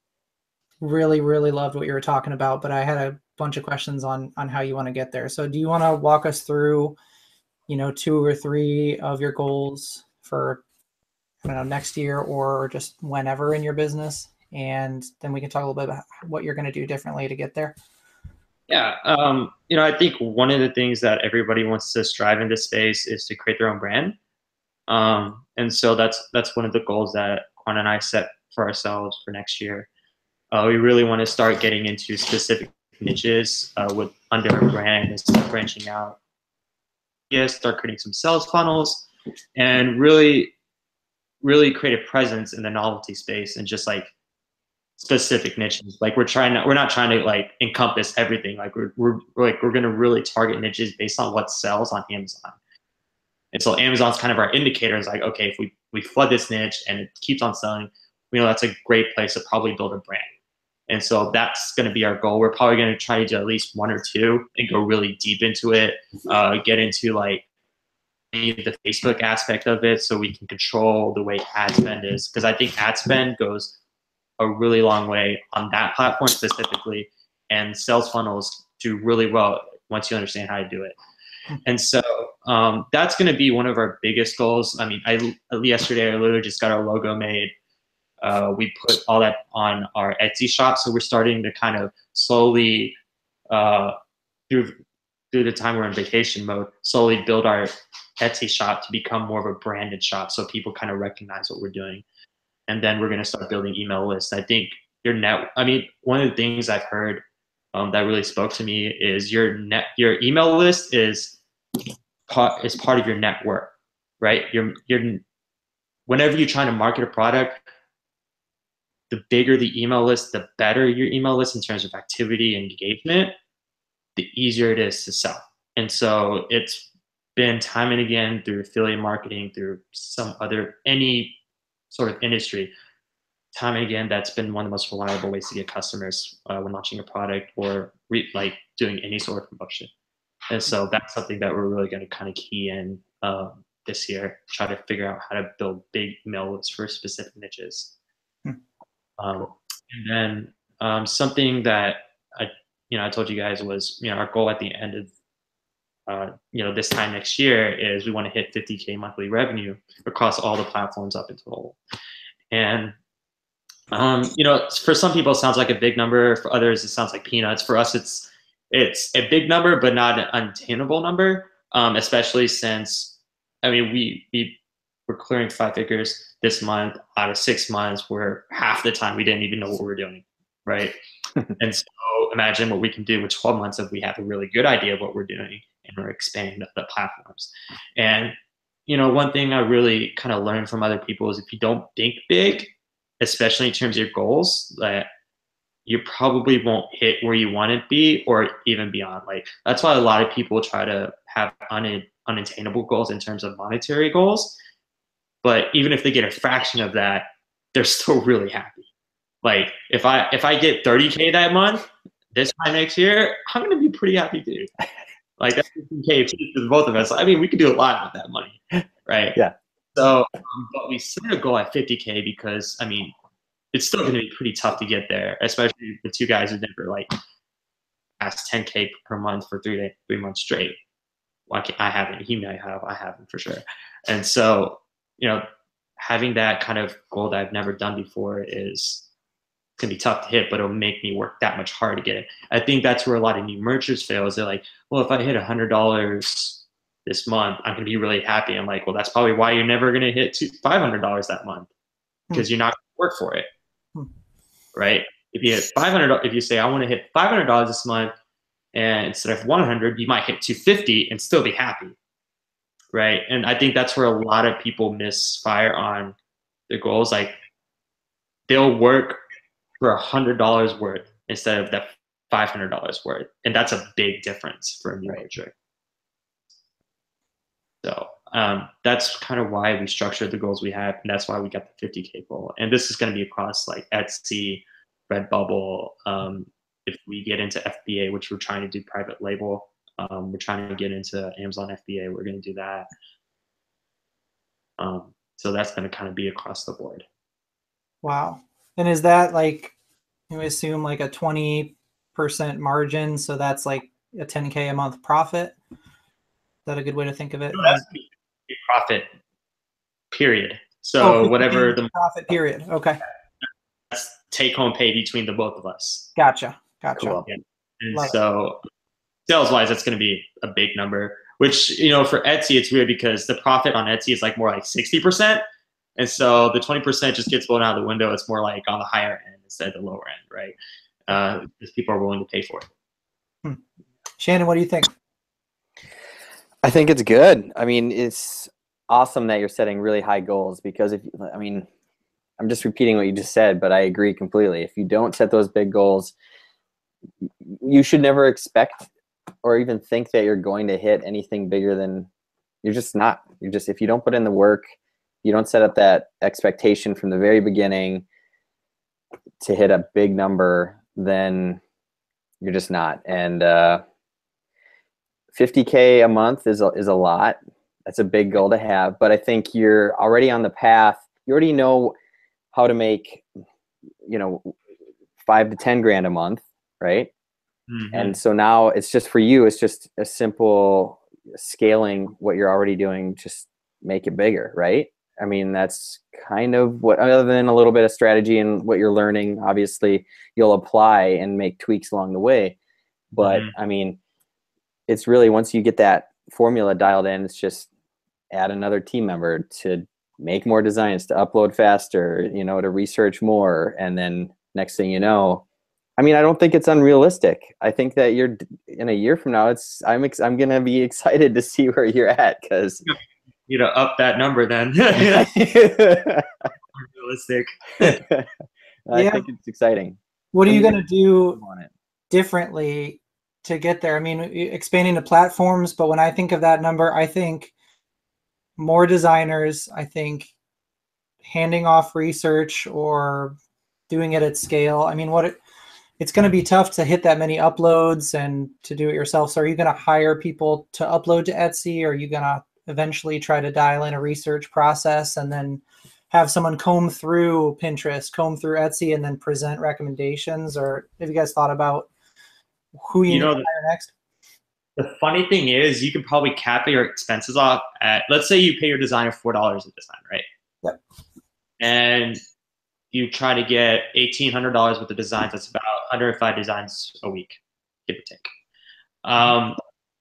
really, really loved what you were talking about, but I had a bunch of questions on, on how you want to get there. So do you want to walk us through, you know, two or three of your goals for, I don't know, next year or just whenever in your business? And then we can talk a little bit about what you're going to do differently to get there. Yeah. Um, you know, I think one of the things that everybody wants to strive in this space is to create their own brand. Um, and so that's, that's one of the goals that Quan and I set for ourselves for next year. Uh, we really want to start getting into specific niches uh, with under our brand and start branching out. Yes, start creating some sales funnels and really, really create a presence in the novelty space and just like specific niches. Like we're trying to, we're not trying to like encompass everything. Like we're, we're, we're like, we're going to really target niches based on what sells on Amazon. And so Amazon's kind of our indicator. Is like, okay, if we, we flood this niche and it keeps on selling, we know that's a great place to probably build a brand. And so that's going to be our goal. We're probably going to try to do at least one or two and go really deep into it, uh, get into like the Facebook aspect of it so we can control the way ad spend is. Because I think ad spend goes a really long way on that platform specifically, and sales funnels do really well once you understand how to do it. And so um, that's going to be one of our biggest goals. I mean, I yesterday I literally just got our logo made. Uh, we put all that on our Etsy shop, so we're starting to kind of slowly, uh, through through the time we're in vacation mode, slowly build our Etsy shop to become more of a branded shop, so people kind of recognize what we're doing. And then we're going to start building email lists. I think your net, I mean, one of the things I've heard um, that really spoke to me is your net, your email list is part, is part of your network, right? You're, you're, whenever you're trying to market a product, the bigger the email list, the better your email list in terms of activity and engagement, the easier it is to sell. And so it's been time and again through affiliate marketing, through some other, any sort of industry, time and again, that's been one of the most reliable ways to get customers uh, when launching a product or re- like doing any sort of promotion. And so that's something that we're really going to kind of key in um, this year, try to figure out how to build big email lists for specific niches. Hmm. Um, and then um, something that I, you know, I told you guys was, you know, our goal at the end of, uh, you know, this time next year is we want to hit fifty K monthly revenue across all the platforms up in total. And, um, you know, for some people it sounds like a big number. For others, it sounds like peanuts. For us, it's, it's a big number, but not an unattainable number, um, especially since, I mean, we, we were clearing five figures this month out of six months where half the time we didn't even know what we were doing, right? And so imagine what we can do with twelve months if we have a really good idea of what we're doing and we're expanding the platforms. And, you know, one thing I really kind of learned from other people is if you don't think big, especially in terms of your goals, that you probably won't hit where you want to be or even beyond. Like that's why a lot of people try to have un- unattainable goals in terms of monetary goals. But even if they get a fraction of that, they're still really happy. Like if I if I get thirty K that month, this time next year, I'm gonna be pretty happy too. Like that's fifteen K for both of us. I mean, we could do a lot with that money, right? Yeah. So, um, but we set a goal at fifty K because I mean, it's still gonna be pretty tough to get there, especially the two guys who never like asked ten K per month for three day, three months straight. Well, I, I haven't. He may have. I haven't for sure. And so, you know, having that kind of goal that I've never done before is gonna be tough to hit, but it'll make me work that much harder to get it. I think that's where a lot of new merchants fail. Is they're like, well, if I hit a hundred dollars this month, I'm gonna be really happy. I'm like, well, that's probably why you're never gonna hit two, five hundred dollars that month because hmm. you're not gonna work for it, hmm. right? If you hit five hundred, if you say I want to hit five hundred dollars this month, and instead of one hundred, you might hit two fifty and still be happy, right? And I think that's where a lot of people misfire on their goals. Like they'll work for a hundred dollars worth instead of that five hundred dollars worth. And that's a big difference for a new merchant. So um, that's kind of why we structured the goals we have. And that's why we got the fifty K goal. And this is going to be across like Etsy, Redbubble. Um, if we get into F B A, which we're trying to do private label, um, we're trying to get into Amazon F B A. We're going to do that. Um, so that's going to kind of be across the board. Wow. And is that like, you assume like a twenty percent margin? So that's like a ten K a month profit. Is that a good way to think of it? No, that's the profit period. So oh, whatever the profit period. Okay. That's take home pay between the both of us. Gotcha. Gotcha. Cool. Yeah. And like so sales wise, that's going to be a big number, which, you know, for Etsy, it's weird because the profit on Etsy is like more like sixty percent. And so the twenty percent just gets blown out of the window. It's more like on the higher end instead of the lower end, right? Uh, because people are willing to pay for it. Hmm. Shannon, what do you think? I think it's good. I mean, it's awesome that you're setting really high goals because if, I mean, I'm just repeating what you just said, but I agree completely. If you don't set those big goals, you should never expect or even think that you're going to hit anything bigger than you're just not. You're just, if you don't put in the work, you don't set up that expectation from the very beginning to hit a big number, then you're just not. And uh, fifty K a month is a, is a lot. That's a big goal to have. But I think you're already on the path. You already know how to make, you know, five to ten grand a month, right? Mm-hmm. And so now it's just for you. It's just a simple scaling what you're already doing. Just make it bigger, right? I mean, that's kind of what, other than a little bit of strategy and what you're learning, obviously you'll apply and make tweaks along the way. But mm-hmm. I mean, it's really, once you get that formula dialed in, it's just add another team member to make more designs, to upload faster, you know, to research more. And then next thing you know, I mean, I don't think it's unrealistic. I think that you're in a year from now, it's, I'm, ex- I'm going to be excited to see where you're at. Cause you know, up that number then. Realistic. I yeah. think it's exciting. What are you going to do differently to get there? I mean, expanding the platforms, but when I think of that number, I think more designers, I think handing off research or doing it at scale. I mean, what it, it's going to be tough to hit that many uploads and to do it yourself. So are you going to hire people to upload to Etsy? Or are you going to eventually try to dial in a research process and then have someone comb through Pinterest, comb through Etsy, and then present recommendations? Or have you guys thought about who you, you know, need to hire next? The funny thing is, you can probably cap your expenses off at, let's say you pay your designer four dollars a design, right? Yep. And you try to get eighteen hundred dollars worth of designs. That's about one hundred five designs a week, give or take. Um,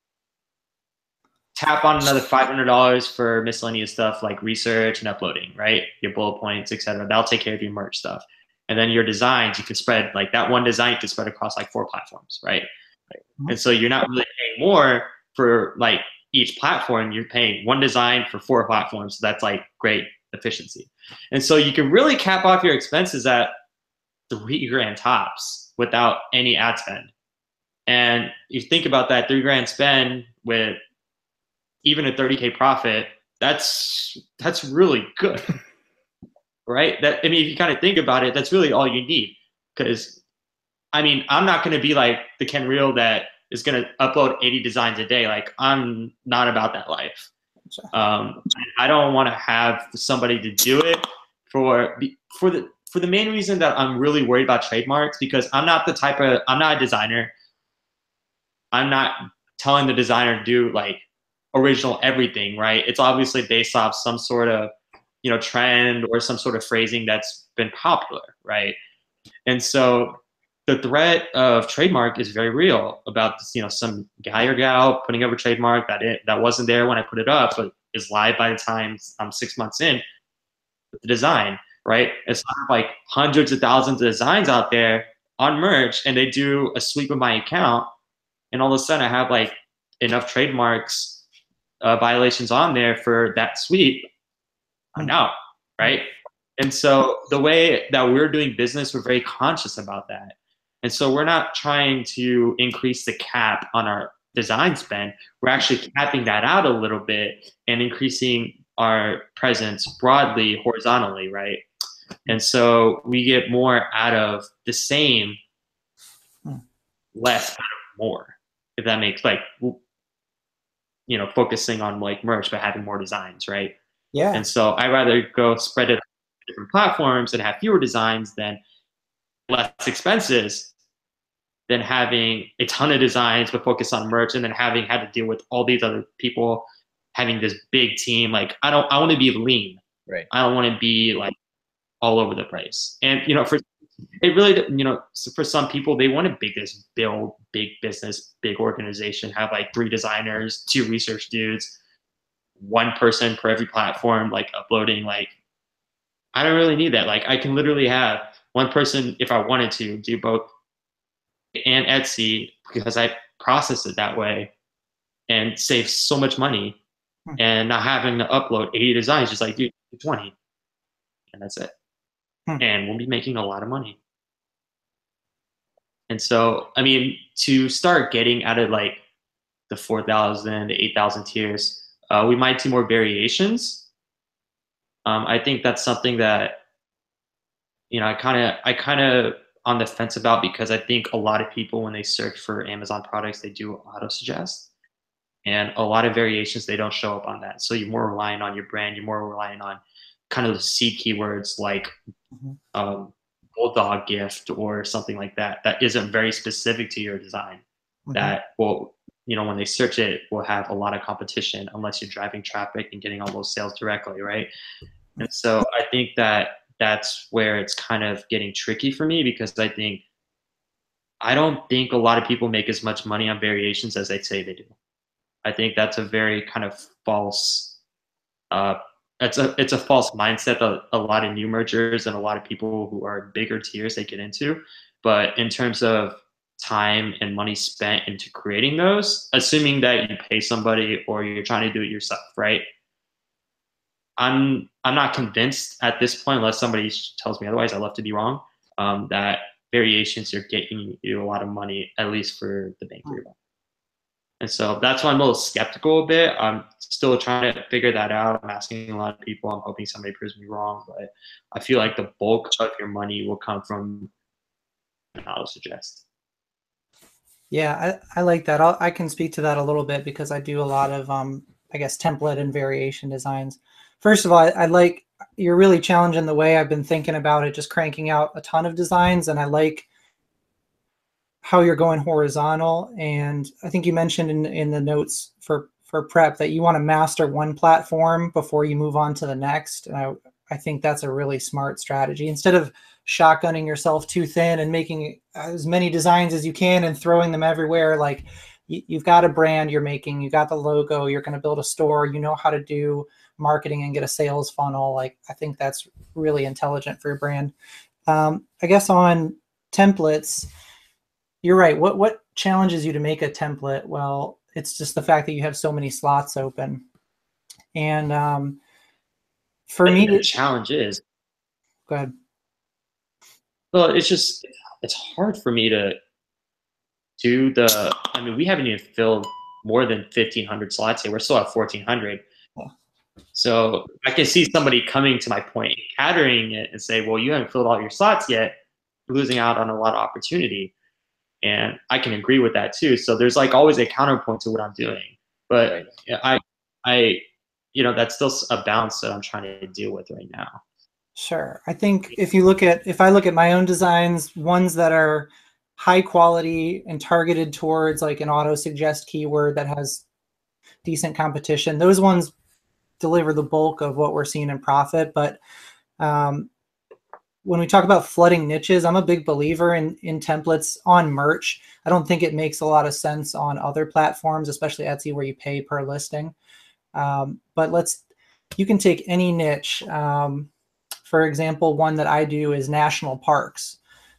tap on another five hundred dollars for miscellaneous stuff like research and uploading, right? Your bullet points, et cetera. That'll take care of your merch stuff. And then your designs, you can spread, like that one design you can spread across like four platforms, right? right? Mm-hmm. And so you're not really paying more for like each platform. You're paying one design for four platforms. So that's like great efficiency. And so you can really cap off your expenses at three grand tops. without any ad spend. And you think about that three grand spend with even a thirty K profit, that's that's really good, right? That I mean, if you kind of think about it, that's really all you need. Because I mean, I'm not going to be like the Ken Reel that is going to upload eighty designs a day. Like, I'm not about that life. Um, I don't want to have somebody to do it for for the for the main reason that I'm really worried about trademarks, because I'm not the type of I'm not a designer. I'm not telling the designer to do like original everything, right? It's obviously based off some sort of, you know, trend or some sort of phrasing that's been popular, right? And so the threat of trademark is very real about this, you know, some guy or gal putting up a trademark that it that wasn't there when I put it up, but is live by the time I'm six months in with the design, right? It's like hundreds of thousands of designs out there on merch, and they do a sweep of my account, and all of a sudden I have like enough trademarks uh, violations on there for that sweep. I'm out, right? And so the way that we're doing business, we're very conscious about that. And so we're not trying to increase the cap on our design spend. We're actually capping that out a little bit and increasing our presence broadly, horizontally, right? And so we get more out of the same, less out of more, if that makes, like, you know, focusing on like merch, but having more designs, right? Yeah. And so I'd rather go spread it on different platforms and have fewer designs than less expenses than having a ton of designs but focus on merch and then having had to deal with all these other people having this big team. Like, I don't, I want to be lean. Right. I don't want to be like all over the place. And, you know, for, it really, you know, for some people, they want to big this build, big business, big organization, have like three designers, two research dudes, one person per every platform, like uploading. Like, I don't really need that. Like, I can literally have one person, if I wanted to, do both and Etsy, because I process it that way and save so much money, hmm. and not having to upload eighty designs, just like, dude, twenty, and that's it. Hmm. And we'll be making a lot of money. And so, I mean, to start getting out of like the four thousand, the eight thousand tiers, uh, we might do more variations. Um, I think that's something that, you know, I kind of, I kind of on the fence about, because I think a lot of people, when they search for Amazon products, they do auto suggest, and a lot of variations, they don't show up on that. So you're more relying on your brand. You're more relying on kind of the seed keywords like mm-hmm. um, bulldog gift or something like that, that isn't very specific to your design. Mm-hmm. That will, you know, when they search it, will have a lot of competition unless you're driving traffic and getting all those sales directly, right? Mm-hmm. And so I think that that's where it's kind of getting tricky for me, because I think, I don't think a lot of people make as much money on variations as they say they do. I think that's a very kind of false, uh, it's a it's a false mindset that a lot of new mergers and a lot of people who are bigger tiers, they get into. But in terms of time and money spent into creating those, assuming that you pay somebody or you're trying to do it yourself, right? I'm I'm not convinced at this point, unless somebody tells me otherwise. I'd love to be wrong. Um, that variations are getting you a lot of money, at least for the bank rebound. And so that's why I'm a little skeptical a bit. I'm still trying to figure that out. I'm asking a lot of people. I'm hoping somebody proves me wrong, but I feel like the bulk of your money will come from auto suggest. Yeah, I, I like that. I'll, I can speak to that a little bit, because I do a lot of, um, I guess, template and variation designs. First of all, I, I like, you're really challenging the way I've been thinking about it, just cranking out a ton of designs. And I like how you're going horizontal. And I think you mentioned in, in the notes for, for prep that you want to master one platform before you move on to the next. And I, I think that's a really smart strategy. Instead of shotgunning yourself too thin and making as many designs as you can and throwing them everywhere, like you, you've got a brand you're making, you got the logo, you're going to build a store, you know how to do marketing and get a sales funnel. Like, I think that's really intelligent for your brand. Um, I guess on templates, you're right. What what challenges you to make a template? Well, it's just the fact that you have so many slots open. And um, for me, the challenge is, go ahead. Well, it's just, it's hard for me to do the, I mean, we haven't even filled more than fifteen hundred slots here. We're still at fourteen hundred. Yeah. So I can see somebody coming to my point and countering it and say, well, you haven't filled all your slots yet. You're losing out on a lot of opportunity. And I can agree with that too. So there's like always a counterpoint to what I'm doing. But Right. I, I, you know, that's still a balance that I'm trying to deal with right now. Sure. I think if you look at, if I look at my own designs, ones that are high quality and targeted towards like an auto suggest keyword that has decent competition, those ones deliver the bulk of what we're seeing in profit. But um, when we talk about flooding niches, I'm a big believer in, in templates on merch. I don't think it makes a lot of sense on other platforms, especially Etsy, where you pay per listing. Um, but let's, you can take any niche. Um, for example, one that I do is national parks.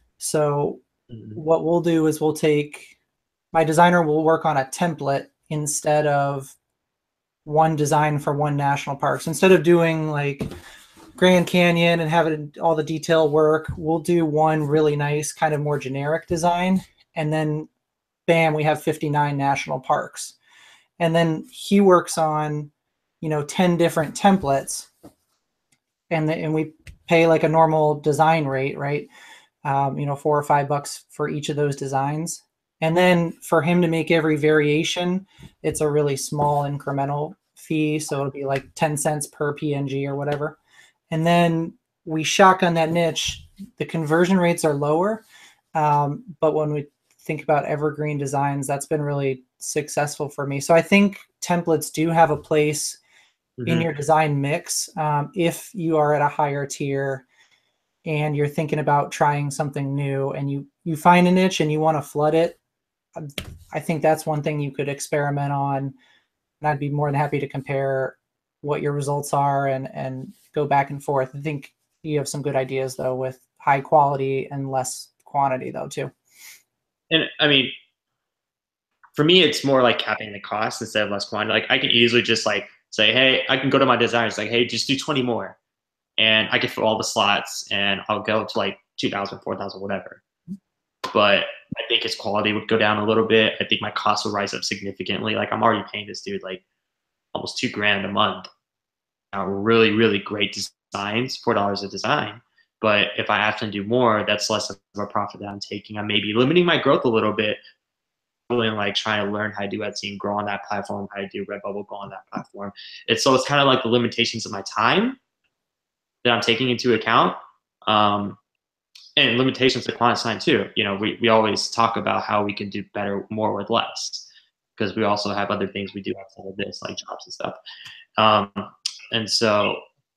So mm-hmm. what we'll do is we'll take, my designer will work on a template instead of one design for one national park. So instead of doing like Grand Canyon and having all the detail work, we'll do one really nice kind of more generic design. And then bam, we have fifty-nine national parks. And then he works on, you know, ten different templates, and the, and we pay like a normal design rate, right? Um, you know, four or five bucks for each of those designs. And then for him to make every variation, it's a really small incremental fee. So it'll be like ten cents per P N G or whatever. And then we shotgun that niche. The conversion rates are lower. Um, but when we think about evergreen designs, that's been really successful for me. So I think templates do have a place mm-hmm. in your design mix. Um, if you are at a higher tier and you're thinking about trying something new and you, you find a niche and you want to flood it, I think that's one thing you could experiment on. And I'd be more than happy to compare what your results are and, and go back and forth. I think you have some good ideas though with high quality and less quantity though too. And I mean, for me, it's more like capping the cost instead of less quantity. Like I can easily just like say, hey, I can go to my designers like, hey, just do twenty more. And I can fill all the slots and I'll go to like two thousand, four thousand, whatever. But I think his quality would go down a little bit. I think my costs will rise up significantly. Like I'm already paying this dude like almost two grand a month. Now, really, really great designs, four dollars a design. But if I have to do more, that's less of a profit that I'm taking. I'm maybe limiting my growth a little bit, really like trying to learn how to do Etsy and grow on that platform, how to do Redbubble, go on that platform. It's so it's kind of like the limitations of my time that I'm taking into account. Um, and limitations of client time too. You know, we, we always talk about how we can do better, more with less, because we also have other things we do outside of this, like jobs and stuff. Um, and so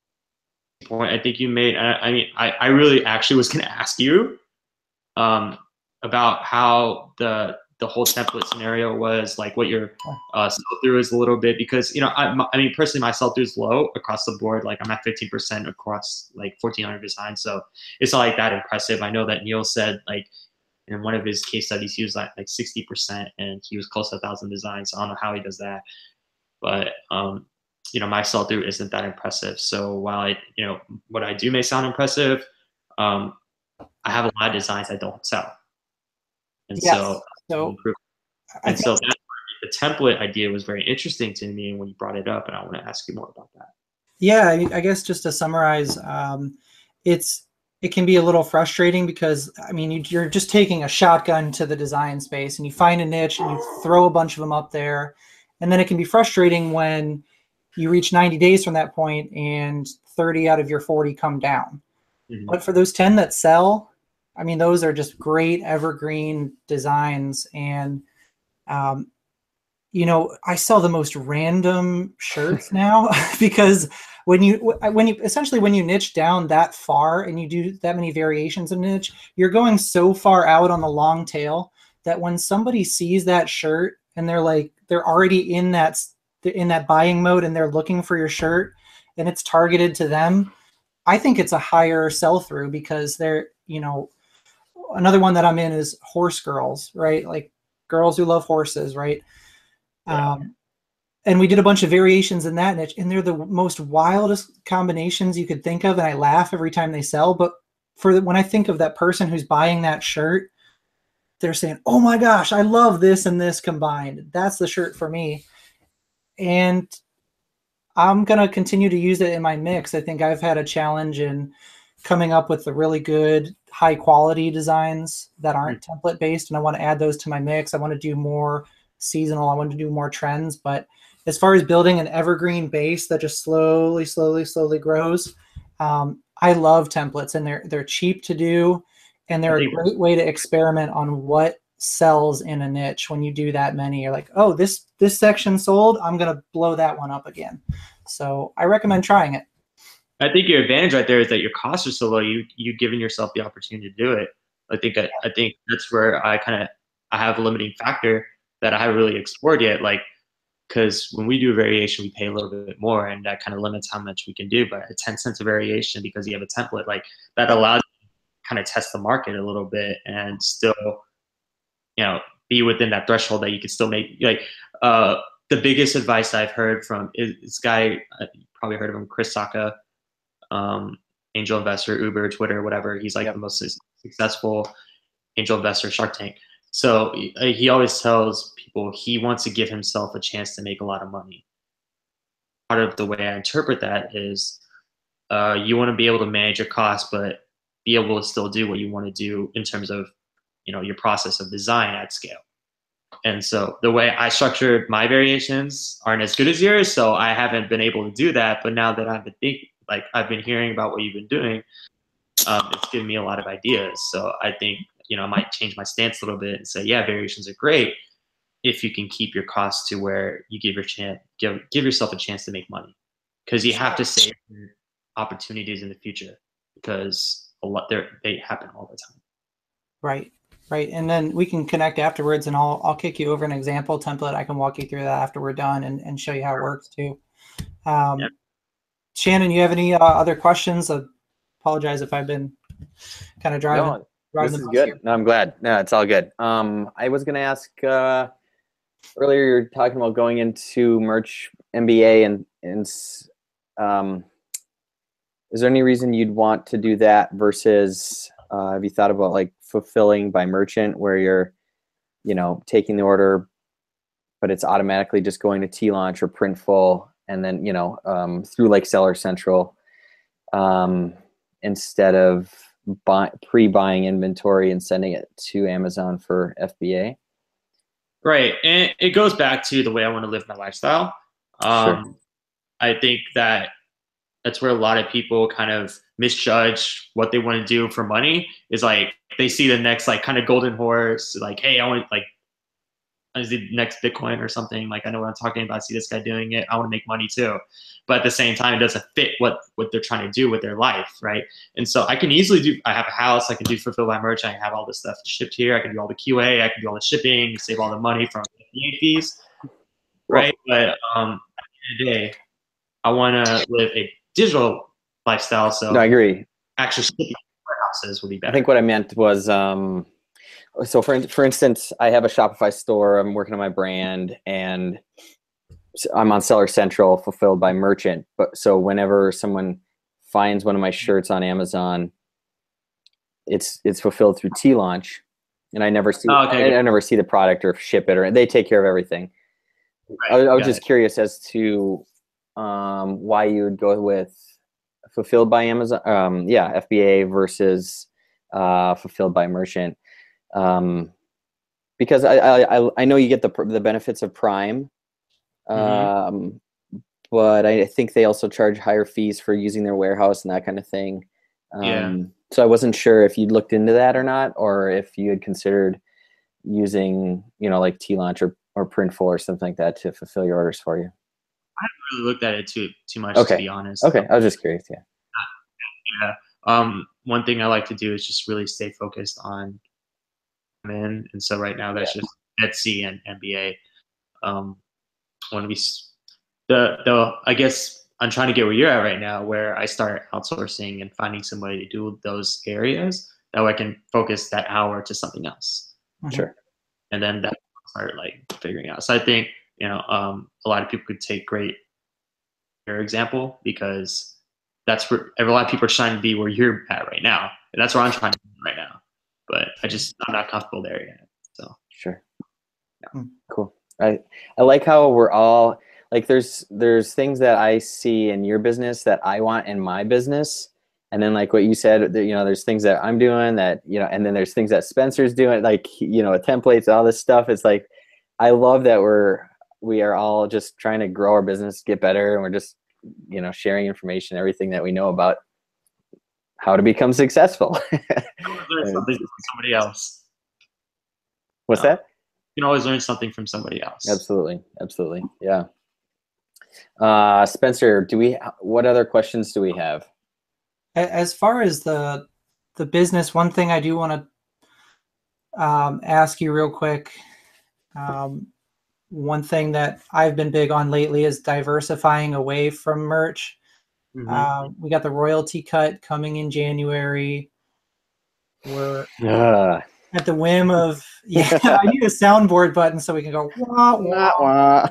point I think you made, I, I mean, I, I really actually was going to ask you um, about how the the whole template scenario was, like what your uh, sell-through is a little bit, because, you know, I, I mean, personally, my sell-through is low across the board. Like I'm at fifteen percent across like fourteen hundred designs. So it's not like that impressive. I know that Neil said like in one of his case studies, he was like, like sixty percent and he was close to a thousand designs. So I don't know how he does that, but um, you know, my sell-through isn't that impressive. So while I, you know, what I do may sound impressive, um, I have a lot of designs I don't sell. And yes. so, so and so that, the template idea was very interesting to me when you brought it up, and I want to ask you more about that. Yeah, I guess just to summarize, um, it's it can be a little frustrating because, I mean, you, you're just taking a shotgun to the design space and you find a niche and you throw a bunch of them up there. And then it can be frustrating when you reach ninety days from that point and thirty out of your forty come down. Mm-hmm. But for those ten that sell, I mean, those are just great evergreen designs. And, um, you know, I sell the most random shirts now because when you, when you, essentially when you niche down that far and you do that many variations of niche, you're going so far out on the long tail that when somebody sees that shirt and they're like, they're already in that, in that buying mode and they're looking for your shirt and it's targeted to them, I think it's a higher sell through because they're, you know, another one that I'm in is horse girls, right? Like girls who love horses, right? Yeah. Um, and we did a bunch of variations in that niche, and they're the most wildest combinations you could think of. And I laugh every time they sell, but for the, when I think of that person who's buying that shirt, they're saying, oh my gosh, I love this and this combined. That's the shirt for me. And I'm going to continue to use it in my mix. I think I've had a challenge in coming up with the really good, high quality designs that aren't mm-hmm. template based. And I want to add those to my mix. I want to do more seasonal. I want to do more trends. But as far as building an evergreen base that just slowly, slowly, slowly grows, um, I love templates, and they're, they're cheap to do. And they're a great way to experiment on what sells in a niche. When you do that many, you're like, oh, this this section sold, I'm going to blow that one up again. So I recommend trying it. I think your advantage right there is that your costs are so low. You you've given yourself the opportunity to do it. I think I, I think that's where I kind of I have a limiting factor that I haven't really explored yet. Like, because when we do a variation, we pay a little bit more, and that kind of limits how much we can do. But at ten cents a variation, because you have a template, like that allows kind of test the market a little bit and still, you know, be within that threshold that you can still make. Like uh, the biggest advice I've heard from is this guy, you probably heard of him, Chris Sacca, um, angel investor, Uber, Twitter, whatever. He's like yep. the most successful angel investor, Shark Tank. So he always tells people he wants to give himself a chance to make a lot of money. Part of the way I interpret that is uh, you want to be able to manage your costs, but be able to still do what you want to do in terms of, you know, your process of design at scale. And so the way I structured my variations aren't as good as yours, so I haven't been able to do that. But now that I've been thinking, like I've been hearing about what you've been doing, um, it's given me a lot of ideas. So I think, you know, I might change my stance a little bit and say, yeah, variations are great if you can keep your costs to where you give your chance, give give yourself a chance to make money, because you have to save opportunities in the future, because a lot there they happen all the time. Right, right, and then we can connect afterwards, and I'll I'll kick you over an example template. I can walk you through that after we're done, and, and show you how it works too. Um, yep. Shannon, you have any uh, other questions? I apologize if I've been kind of driving. No, driving this is good. Here. No, I'm glad. No, it's all good. Um, I was going to ask uh, earlier. You were talking about going into merch M B A, and and um. Is there any reason you'd want to do that versus uh, have you thought about like fulfilling by merchant, where you're, you know, taking the order, but it's automatically just going to T-Launch or Printful, and then, you know, um, through like Seller Central, um, instead of buy, pre-buying inventory and sending it to Amazon for F B A? Right, and it goes back to the way I want to live my lifestyle. Um, sure. I think that that's where a lot of people kind of misjudge what they want to do for money. Is like they see the next like kind of golden horse, like, hey, I want like is the next Bitcoin or something. Like I know what I'm talking about. I see this guy doing it. I want to make money too. But at the same time, it doesn't fit what what they're trying to do with their life, right? And so I can easily do. I have a house. I can do fulfill by merch. I have all this stuff shipped here. I can do all the Q A. I can do all the shipping. Save all the money from F B A fees, right? But um, at the end of the day, I want to live a digital lifestyle. So no, I agree. Actually, shipping warehouses would be better. I think what I meant was, um, so for for instance, I have a Shopify store. I'm working on my brand, and I'm on Seller Central, fulfilled by merchant. But so whenever someone finds one of my shirts on Amazon, it's it's fulfilled through T-Launch, and I never see oh, okay. I, I never see the product or ship it, or they take care of everything. Right, I, I was just it. curious as to um, why you would go with fulfilled by Amazon, um, yeah, F B A versus uh, fulfilled by merchant, um, because I, I I know you get the the benefits of Prime, um, mm-hmm. but I think they also charge higher fees for using their warehouse and that kind of thing. Um, yeah. So I wasn't sure if you'd looked into that or not, or if you had considered using, you know, like T-Launch or, or Printful or something like that to fulfill your orders for you. I haven't really looked at it too too much, okay. to be honest. Okay, I was just curious. Yeah. Yeah. Um, one thing I like to do is just really stay focused on men, and so right now that's yeah. just Etsy and M B A. Um, want to be the the I guess I'm trying to get where you're at right now, where I start outsourcing and finding somebody to do those areas, that way I can focus that hour to something else. Sure. And then that start like figuring out. So I think, you know, um, a lot of people could take great your example, because that's where a lot of people are trying to be where you're at right now. And that's where I'm trying to do right now. But I just, I'm not comfortable there yet. So sure. Yeah. Cool. I, I like how we're all like, there's, there's things that I see in your business that I want in my business. And then like what you said, you know, there's things that I'm doing that, you know, and then there's things that Spencer's doing, like, you know, templates, all this stuff. It's like, I love that we're, we are all just trying to grow our business, get better. And we're just, you know, sharing information, everything that we know about how to become successful. Learn something from somebody else. What's no. that? You can always learn something from somebody else. Absolutely. Absolutely. Yeah. Uh, Spencer, do we, what other questions do we have? As far as the, the business, one thing I do want to um, ask you real quick. Um, one thing that I've been big on lately is diversifying away from merch. Mm-hmm. Uh, we got the royalty cut coming in January. We're uh. at the whim of, yeah, I need a soundboard button so we can go, wah, wah, wah.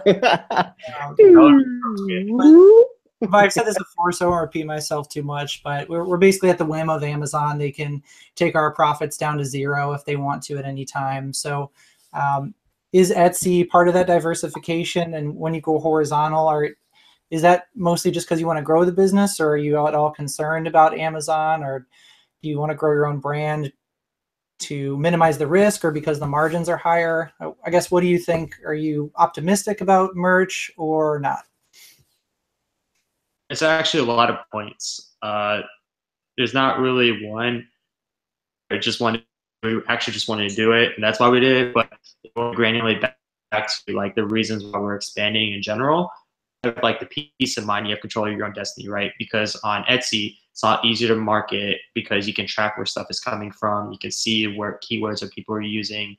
um, but I've said this before, so I won't repeat myself too much, but we're, we're basically at the whim of Amazon. They can take our profits down to zero if they want to at any time. So um, is Etsy part of that diversification? And when you go horizontal, are is that mostly just because you want to grow the business, or are you at all concerned about Amazon, or do you want to grow your own brand to minimize the risk, or because the margins are higher? I guess, what do you think? Are you optimistic about merch or not? It's actually a lot of points. Uh, there's not really one. I just wanted, we actually just wanted to do it, and that's why we did it. But we'll granulate back, back to like the reasons why we're expanding in general. Like the peace of mind, you have control of your own destiny, right? Because on Etsy, it's a lot easier to market because you can track where stuff is coming from. You can see where keywords that people are using.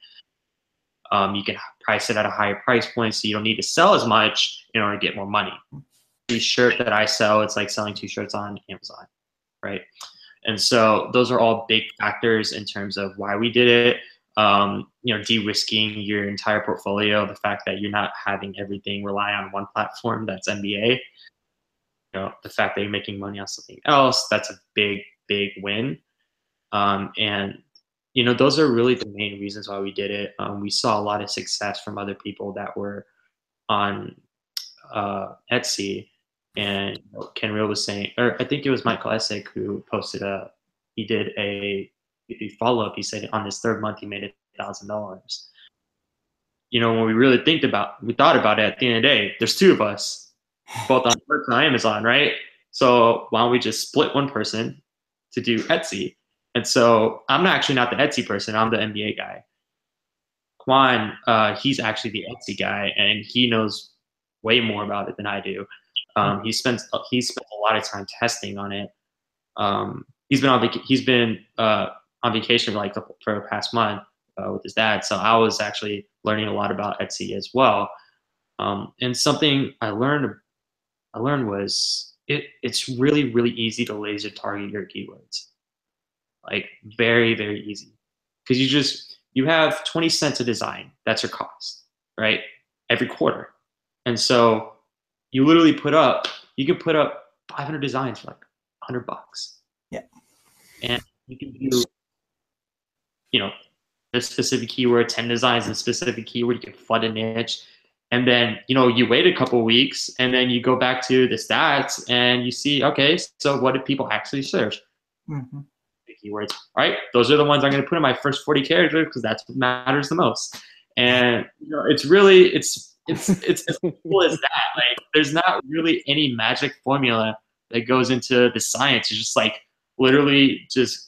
Um, you can price it at a higher price point, so you don't need to sell as much in order to get more money. The shirt that I sell, it's like selling two shirts on Amazon, right? And so those are all big factors in terms of why we did it. Um, you know, de-risking your entire portfolio, the fact that you're not having everything rely on one platform, that's N B A. You know, the fact that you're making money on something else, that's a big, big win. Um, and, you know, those are really the main reasons why we did it. Um, we saw a lot of success from other people that were on uh, Etsy. And Ken Real was saying, or I think it was Michael Essick who posted a, he did a, a follow-up. He said on his third month, he made a thousand dollars. You know, when we really think about, we thought about it at the end of the day, there's two of us, both on Amazon, right? So why don't we just split one person to do Etsy? And so I'm actually not the Etsy person. I'm the N B A guy. Quan, uh, he's actually the Etsy guy, and he knows way more about it than I do. Um, he spends he spent a lot of time testing on it. Um, he's been on vac- he's been uh, on vacation for like the, for the past month uh, with his dad. So I was actually learning a lot about Etsy as well. Um, and something I learned I learned was it it's really really easy to laser target your keywords, like very very easy, because you just you have twenty cents a design. That's your cost, right? Every quarter, and so you literally put up, you can put up five hundred designs for like a hundred bucks. Yeah. And you can do, you know, this specific keyword, ten designs, a specific keyword, you can flood a niche. And then, you know, you wait a couple of weeks and then you go back to the stats and you see, okay, so what did people actually search? Mm-hmm. The keywords, all right? Those are the ones I'm going to put in my first forty characters because that's what matters the most. And, you know, it's really, it's, It's it's as simple as that. Like, there's not really any magic formula that goes into the science. It's just like literally just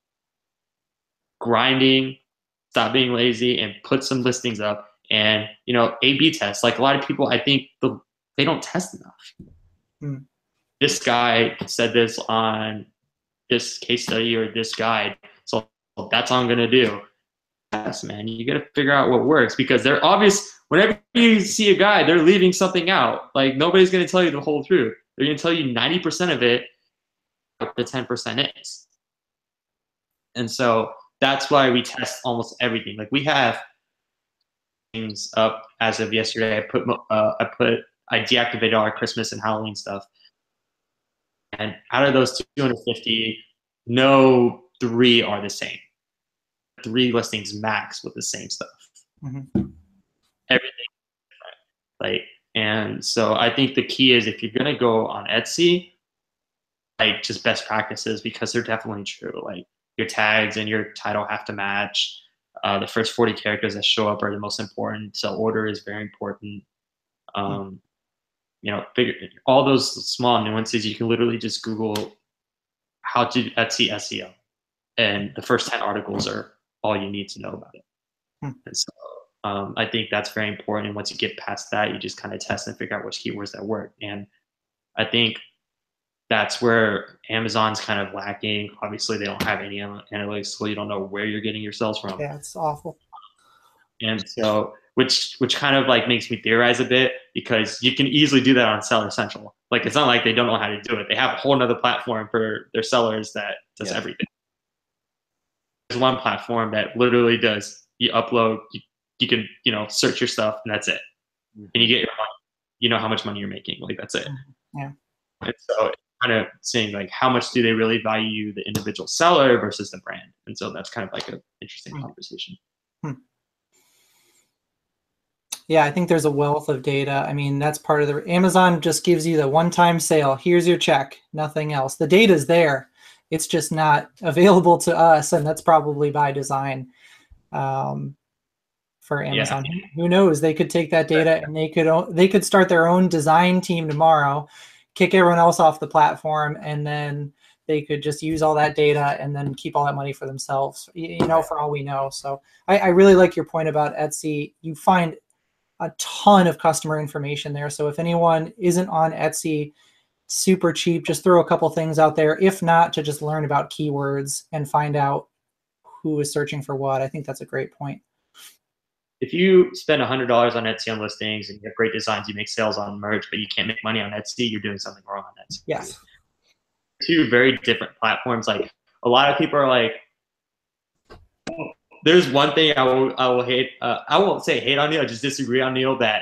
grinding, stop being lazy, and put some listings up. And you know, A B test. Like a lot of people, I think the, they don't test enough. Hmm. This guy said this on this case study or this guide, so that's all I'm gonna do. Yes, man, you got to figure out what works, because they're obvious. Whenever you see a guy, they're leaving something out. Like nobody's going to tell you the whole truth. They're going to tell you ninety percent of it, what the ten percent is. And so that's why we test almost everything. Like we have things up as of yesterday. I put, uh, I put, I deactivated all our Christmas and Halloween stuff. And out of those two hundred fifty, no three are the same. Three listings max with the same stuff. Mm-hmm. Everything different. Like, and so I think the key is if you're gonna go on Etsy, like just best practices, because they're definitely true. Like your tags and your title have to match. Uh, the first forty characters that show up are the most important. So order is very important. Um, mm-hmm. You know, figure, all those small nuances, you can literally just Google how to Etsy S E O, and the first ten articles are all you need to know about it. Hmm. And so um, I think that's very important. And once you get past that, you just kind of test and figure out which keywords that work. And I think that's where Amazon's kind of lacking. Obviously, they don't have any analytics, so you don't know where you're getting your sales from. Yeah, it's awful. And so, which which kind of like makes me theorize a bit, because you can easily do that on Seller Central. Like, it's not like they don't know how to do it. They have a whole nother platform for their sellers that does yeah. everything. There's one platform that literally does, you upload, you, you can, you know, search your stuff, and that's it. Mm-hmm. And you get your money. You know how much money you're making. Like, that's it. Yeah. And so it's kind of saying, like, how much do they really value the individual seller versus the brand? And so that's kind of like an interesting mm-hmm. conversation. Hmm. Yeah, I think there's a wealth of data. I mean, that's part of the, Amazon just gives you the one-time sale. Here's your check, nothing else. The data's there. It's just not available to us, and that's probably by design um, for Amazon. Yeah. Who knows? They could take that data and they could they could start their own design team tomorrow, kick everyone else off the platform, and then they could just use all that data and then keep all that money for themselves. You know, for all we know. So I, I really like your point about Etsy. You find a ton of customer information there. So if anyone isn't on Etsy, super cheap, just throw a couple things out there. If not, to just learn about keywords and find out who is searching for what. I think that's a great point. If you spend one hundred dollars on Etsy on listings and you have great designs, you make sales on merch, but you can't make money on Etsy, you're doing something wrong on Etsy. Yes. Two very different platforms. Like, a lot of people are like, oh, there's one thing I will I will hate. Uh, I won't say hate on Neil. I just disagree on Neil that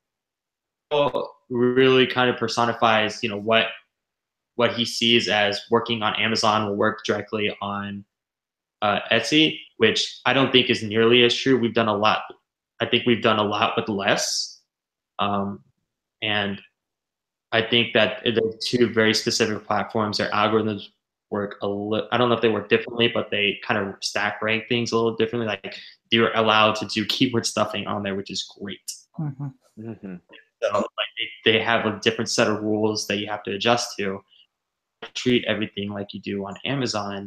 really kind of personifies, you know, what what he sees as working on Amazon will work directly on uh, Etsy, which I don't think is nearly as true. We've done a lot. I think we've done a lot with less, um, and I think that the two very specific platforms, their algorithms work a little. I don't know if they work differently, but they kind of stack rank things a little differently. Like, you're allowed to do keyword stuffing on there, which is great. Mm-hmm. Mm-hmm. So like they, they have a different set of rules that you have to adjust to. Treat everything like you do on Amazon,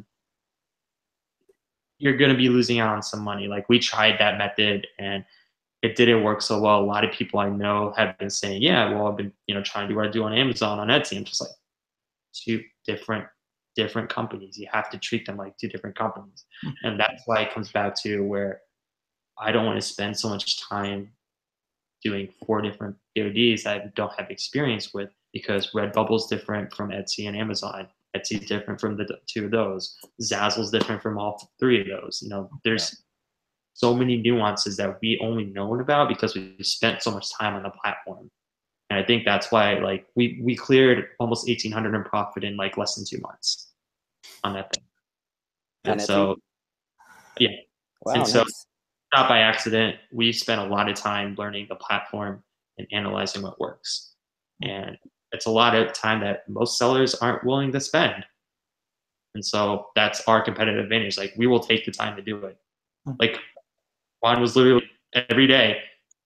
you're going to be losing out on some money. Like, we tried that method and it didn't work so well. A lot of people I know have been saying, yeah, well, I've been, you know, trying to do what I do on Amazon, on Etsy. I'm just like, two different, different companies. You have to treat them like two different companies. Mm-hmm. And that's why it comes back to where I don't want to spend so much time doing four different V O Ds that I don't have experience with, because Redbubble's different from Etsy and Amazon. Etsy's different from the two of those. Zazzle's different from all three of those. You know, there's yeah. so many nuances that we only known about because we spent so much time on the platform. And I think that's why, like, we we cleared almost eighteen hundred in profit in like less than two months on that thing. And, and so, yeah. Wow, and nice. so, not by accident, we spent a lot of time learning the platform and analyzing what works. And it's a lot of time that most sellers aren't willing to spend. And so that's our competitive advantage. Like, we will take the time to do it. Like, Juan was literally every day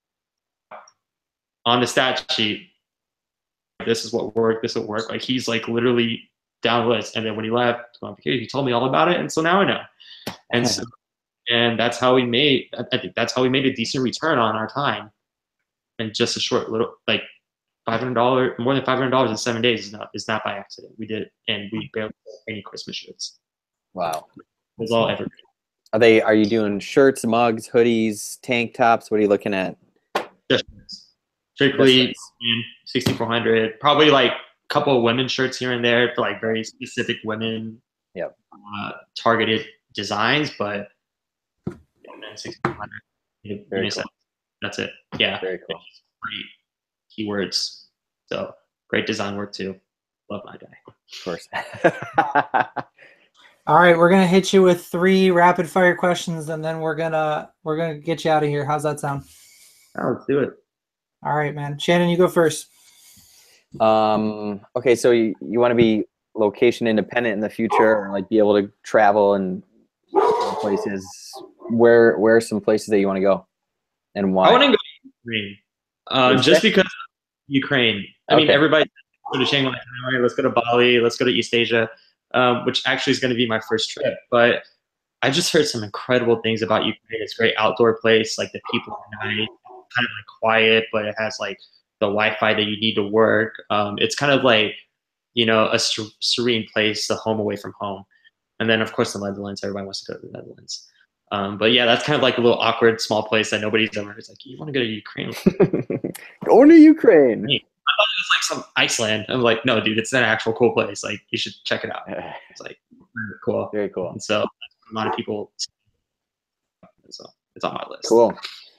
on the stat sheet, this is what worked, this will work. Like, he's like literally down the list. And then when he left, he told me all about it. And so now I know. And so, and that's how we made, I think that's how we made a decent return on our time. And just a short little, like, five hundred dollars, more than five hundred dollars in seven days is not, is not by accident. We did it, and we barely sold any Christmas shirts. Wow. It was all evergreen. Are they, are you doing shirts, mugs, hoodies, tank tops? What are you looking at? Just strictly sixty-four hundred, probably like a couple of women's shirts here and there for like very specific women, yep. uh, targeted designs, but sixty-four hundred. Very cool. That's it. Yeah. Very cool. Great keywords. So great design work too. Love my guy. Of course. All right, we're gonna hit you with three rapid fire questions, and then we're gonna we're gonna get you out of here. How's that sound? Oh, let's do it. All right, man. Shannon, you go first. Um, okay, so you, you want to be location independent in the future, or like be able to travel and places. Where where are some places that you want to go, and why? I want to go to Ukraine, uh, What'd you just say? because Ukraine. I mean, Okay. everybody go to Chiang Mai, let's go to Bali, let's go to East Asia, um, which actually is going to be my first trip. But I just heard some incredible things about Ukraine. It's a great outdoor place. Like the people are nice, kind of like quiet, but it has like the Wi-Fi that you need to work. Um, it's kind of like, you know, a ser- serene place, the home away from home. And then of course the Netherlands. Everybody wants to go to the Netherlands. Um, but yeah, that's kind of like a little awkward small place that nobody's ever. It's like, you want to go to Ukraine? Going to Ukraine. It's like some Iceland. I'm like, no, dude, it's an actual cool place. Like, you should check it out. It's like really cool. Very cool. And so a lot of people. So it's on my list. Cool.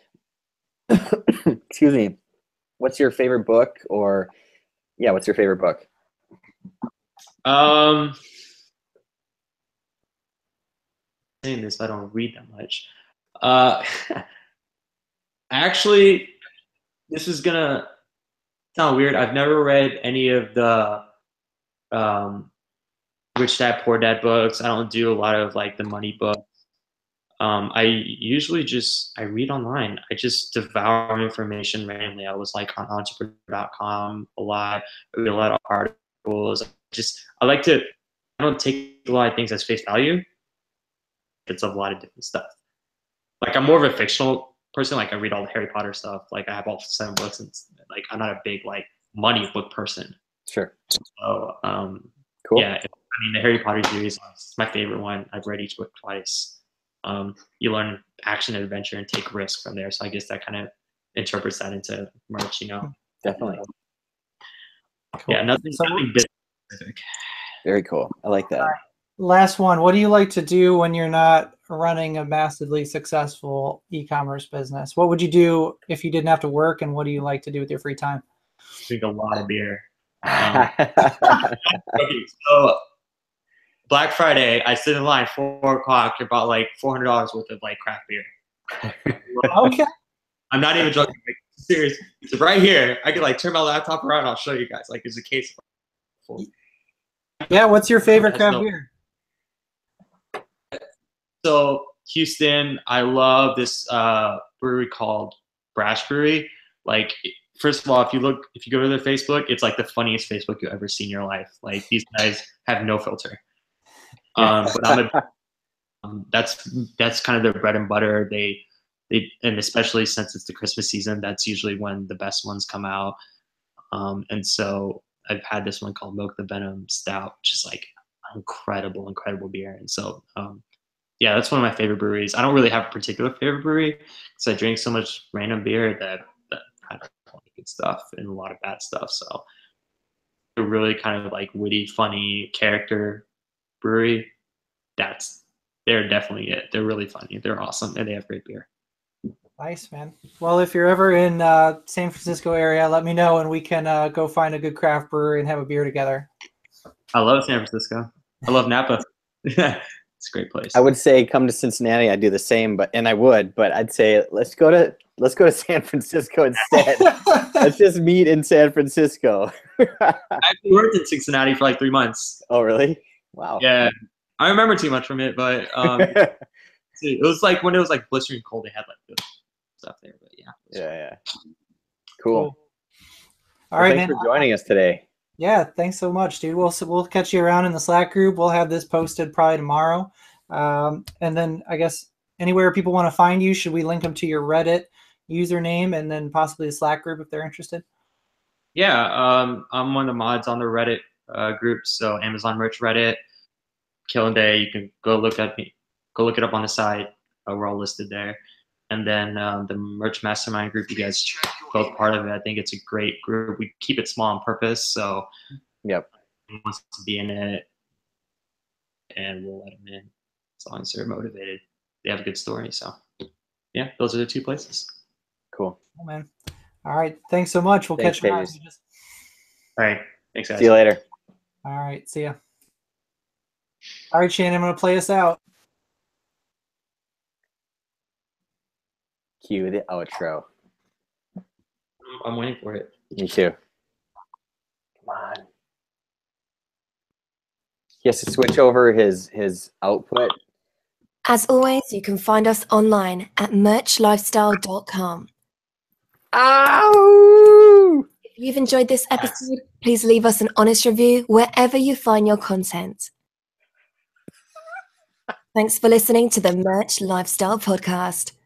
Excuse me. What's your favorite book, or yeah, what's your favorite book? Um, saying this, but I don't read that much. Uh, actually, this is gonna sound weird. I've never read any of the um, Rich Dad Poor Dad books. I don't do a lot of like the money books. Um, I usually just I read online. I just devour information randomly. I was like on entrepreneur dot com a lot. I read a lot of articles. Just I like to. I don't take a lot of things as face value. It's a lot of different stuff. Like I'm more of a fictional person. Like I read all the Harry Potter stuff. Like I have all seven books, and like I'm not a big like money book person. Sure. So um, Cool. yeah, I mean the Harry Potter series is my favorite one. I've read each book twice. Um, you learn action and adventure and take risk from there. So I guess that kind of interprets that into merch, you know. Definitely. Cool. Yeah, nothing, So- nothing big specific. Very cool. I like that. Last one. What do you like to do when you're not running a massively successful e-commerce business? What would you do if you didn't have to work, and what do you like to do with your free time? Drink a lot of beer. Um, okay, so Black Friday, I sit in line four o'clock and bought like four hundred dollars worth of like craft beer. Okay. I'm not even joking. Like, serious. It's right here. I can like turn my laptop around. And I'll show you guys. Like, there's a case. Full. Yeah. What's your favorite That's craft no- beer? So Houston, I love this uh, brewery called Brash Brewery. Like, first of all, if you look, if you go to their Facebook, it's like the funniest Facebook you've ever seen in your life. Like these guys have no filter. Um, but I'm a, um, that's that's kind of their bread and butter. They they and especially since it's the Christmas season, that's usually when the best ones come out. Um, and so I've had this one called Milk the Venom Stout, which is like incredible, incredible beer. And so um, yeah, that's one of my favorite breweries. I don't really have a particular favorite brewery because I drink so much random beer that, that I don't like good stuff and a lot of bad stuff. So a really kind of like witty, funny character brewery. That's they're definitely it. They're really funny. They're awesome and they have great beer. Nice, man. Well, if you're ever in uh, San Francisco area, let me know and we can uh, go find a good craft brewery and have a beer together. I love San Francisco. I love Napa. It's a great place. I would say come to Cincinnati. I'd do the same, but and I would, but I'd say let's go to let's go to San Francisco instead. Let's just meet in San Francisco. I actually worked in Cincinnati for like three months. Oh, really? Wow. Yeah, I don't remember too much from it, but um, it was like when it was like blistering cold. They had like the stuff there, but yeah. Yeah, yeah. Cool. All Well, right, thanks man. for joining us today. Yeah, thanks so much, dude. We'll we'll catch you around in the Slack group. We'll have this posted probably tomorrow. Um, and then I guess anywhere people want to find you, should we link them to your Reddit username and then possibly the Slack group if they're interested? Yeah, um, I'm one of the mods on the Reddit uh, group, so Amazon Merch Reddit, Killing Day. You can go look at me, go look it up on the site. Uh, we're all listed there. And then um, the Merch Mastermind group, you guys both part of it. I think it's a great group. We keep it small on purpose, so Yep. anyone wants to be in it, and we'll let them in as long as they're motivated. They have a good story, so yeah, those are the two places. Cool. Oh, man. All right. Thanks so much. We'll Thanks, catch you around. Davies. All right, thanks guys. See you later. All right. See ya. All right, Shane, I'm going to play us out. Cue the outro. I'm waiting for it. Me too. Come on. He has to switch over his his output. As always, you can find us online at merch lifestyle dot com. Ow! If you've enjoyed this episode, please leave us an honest review wherever you find your content. Thanks for listening to the Merch Lifestyle Podcast.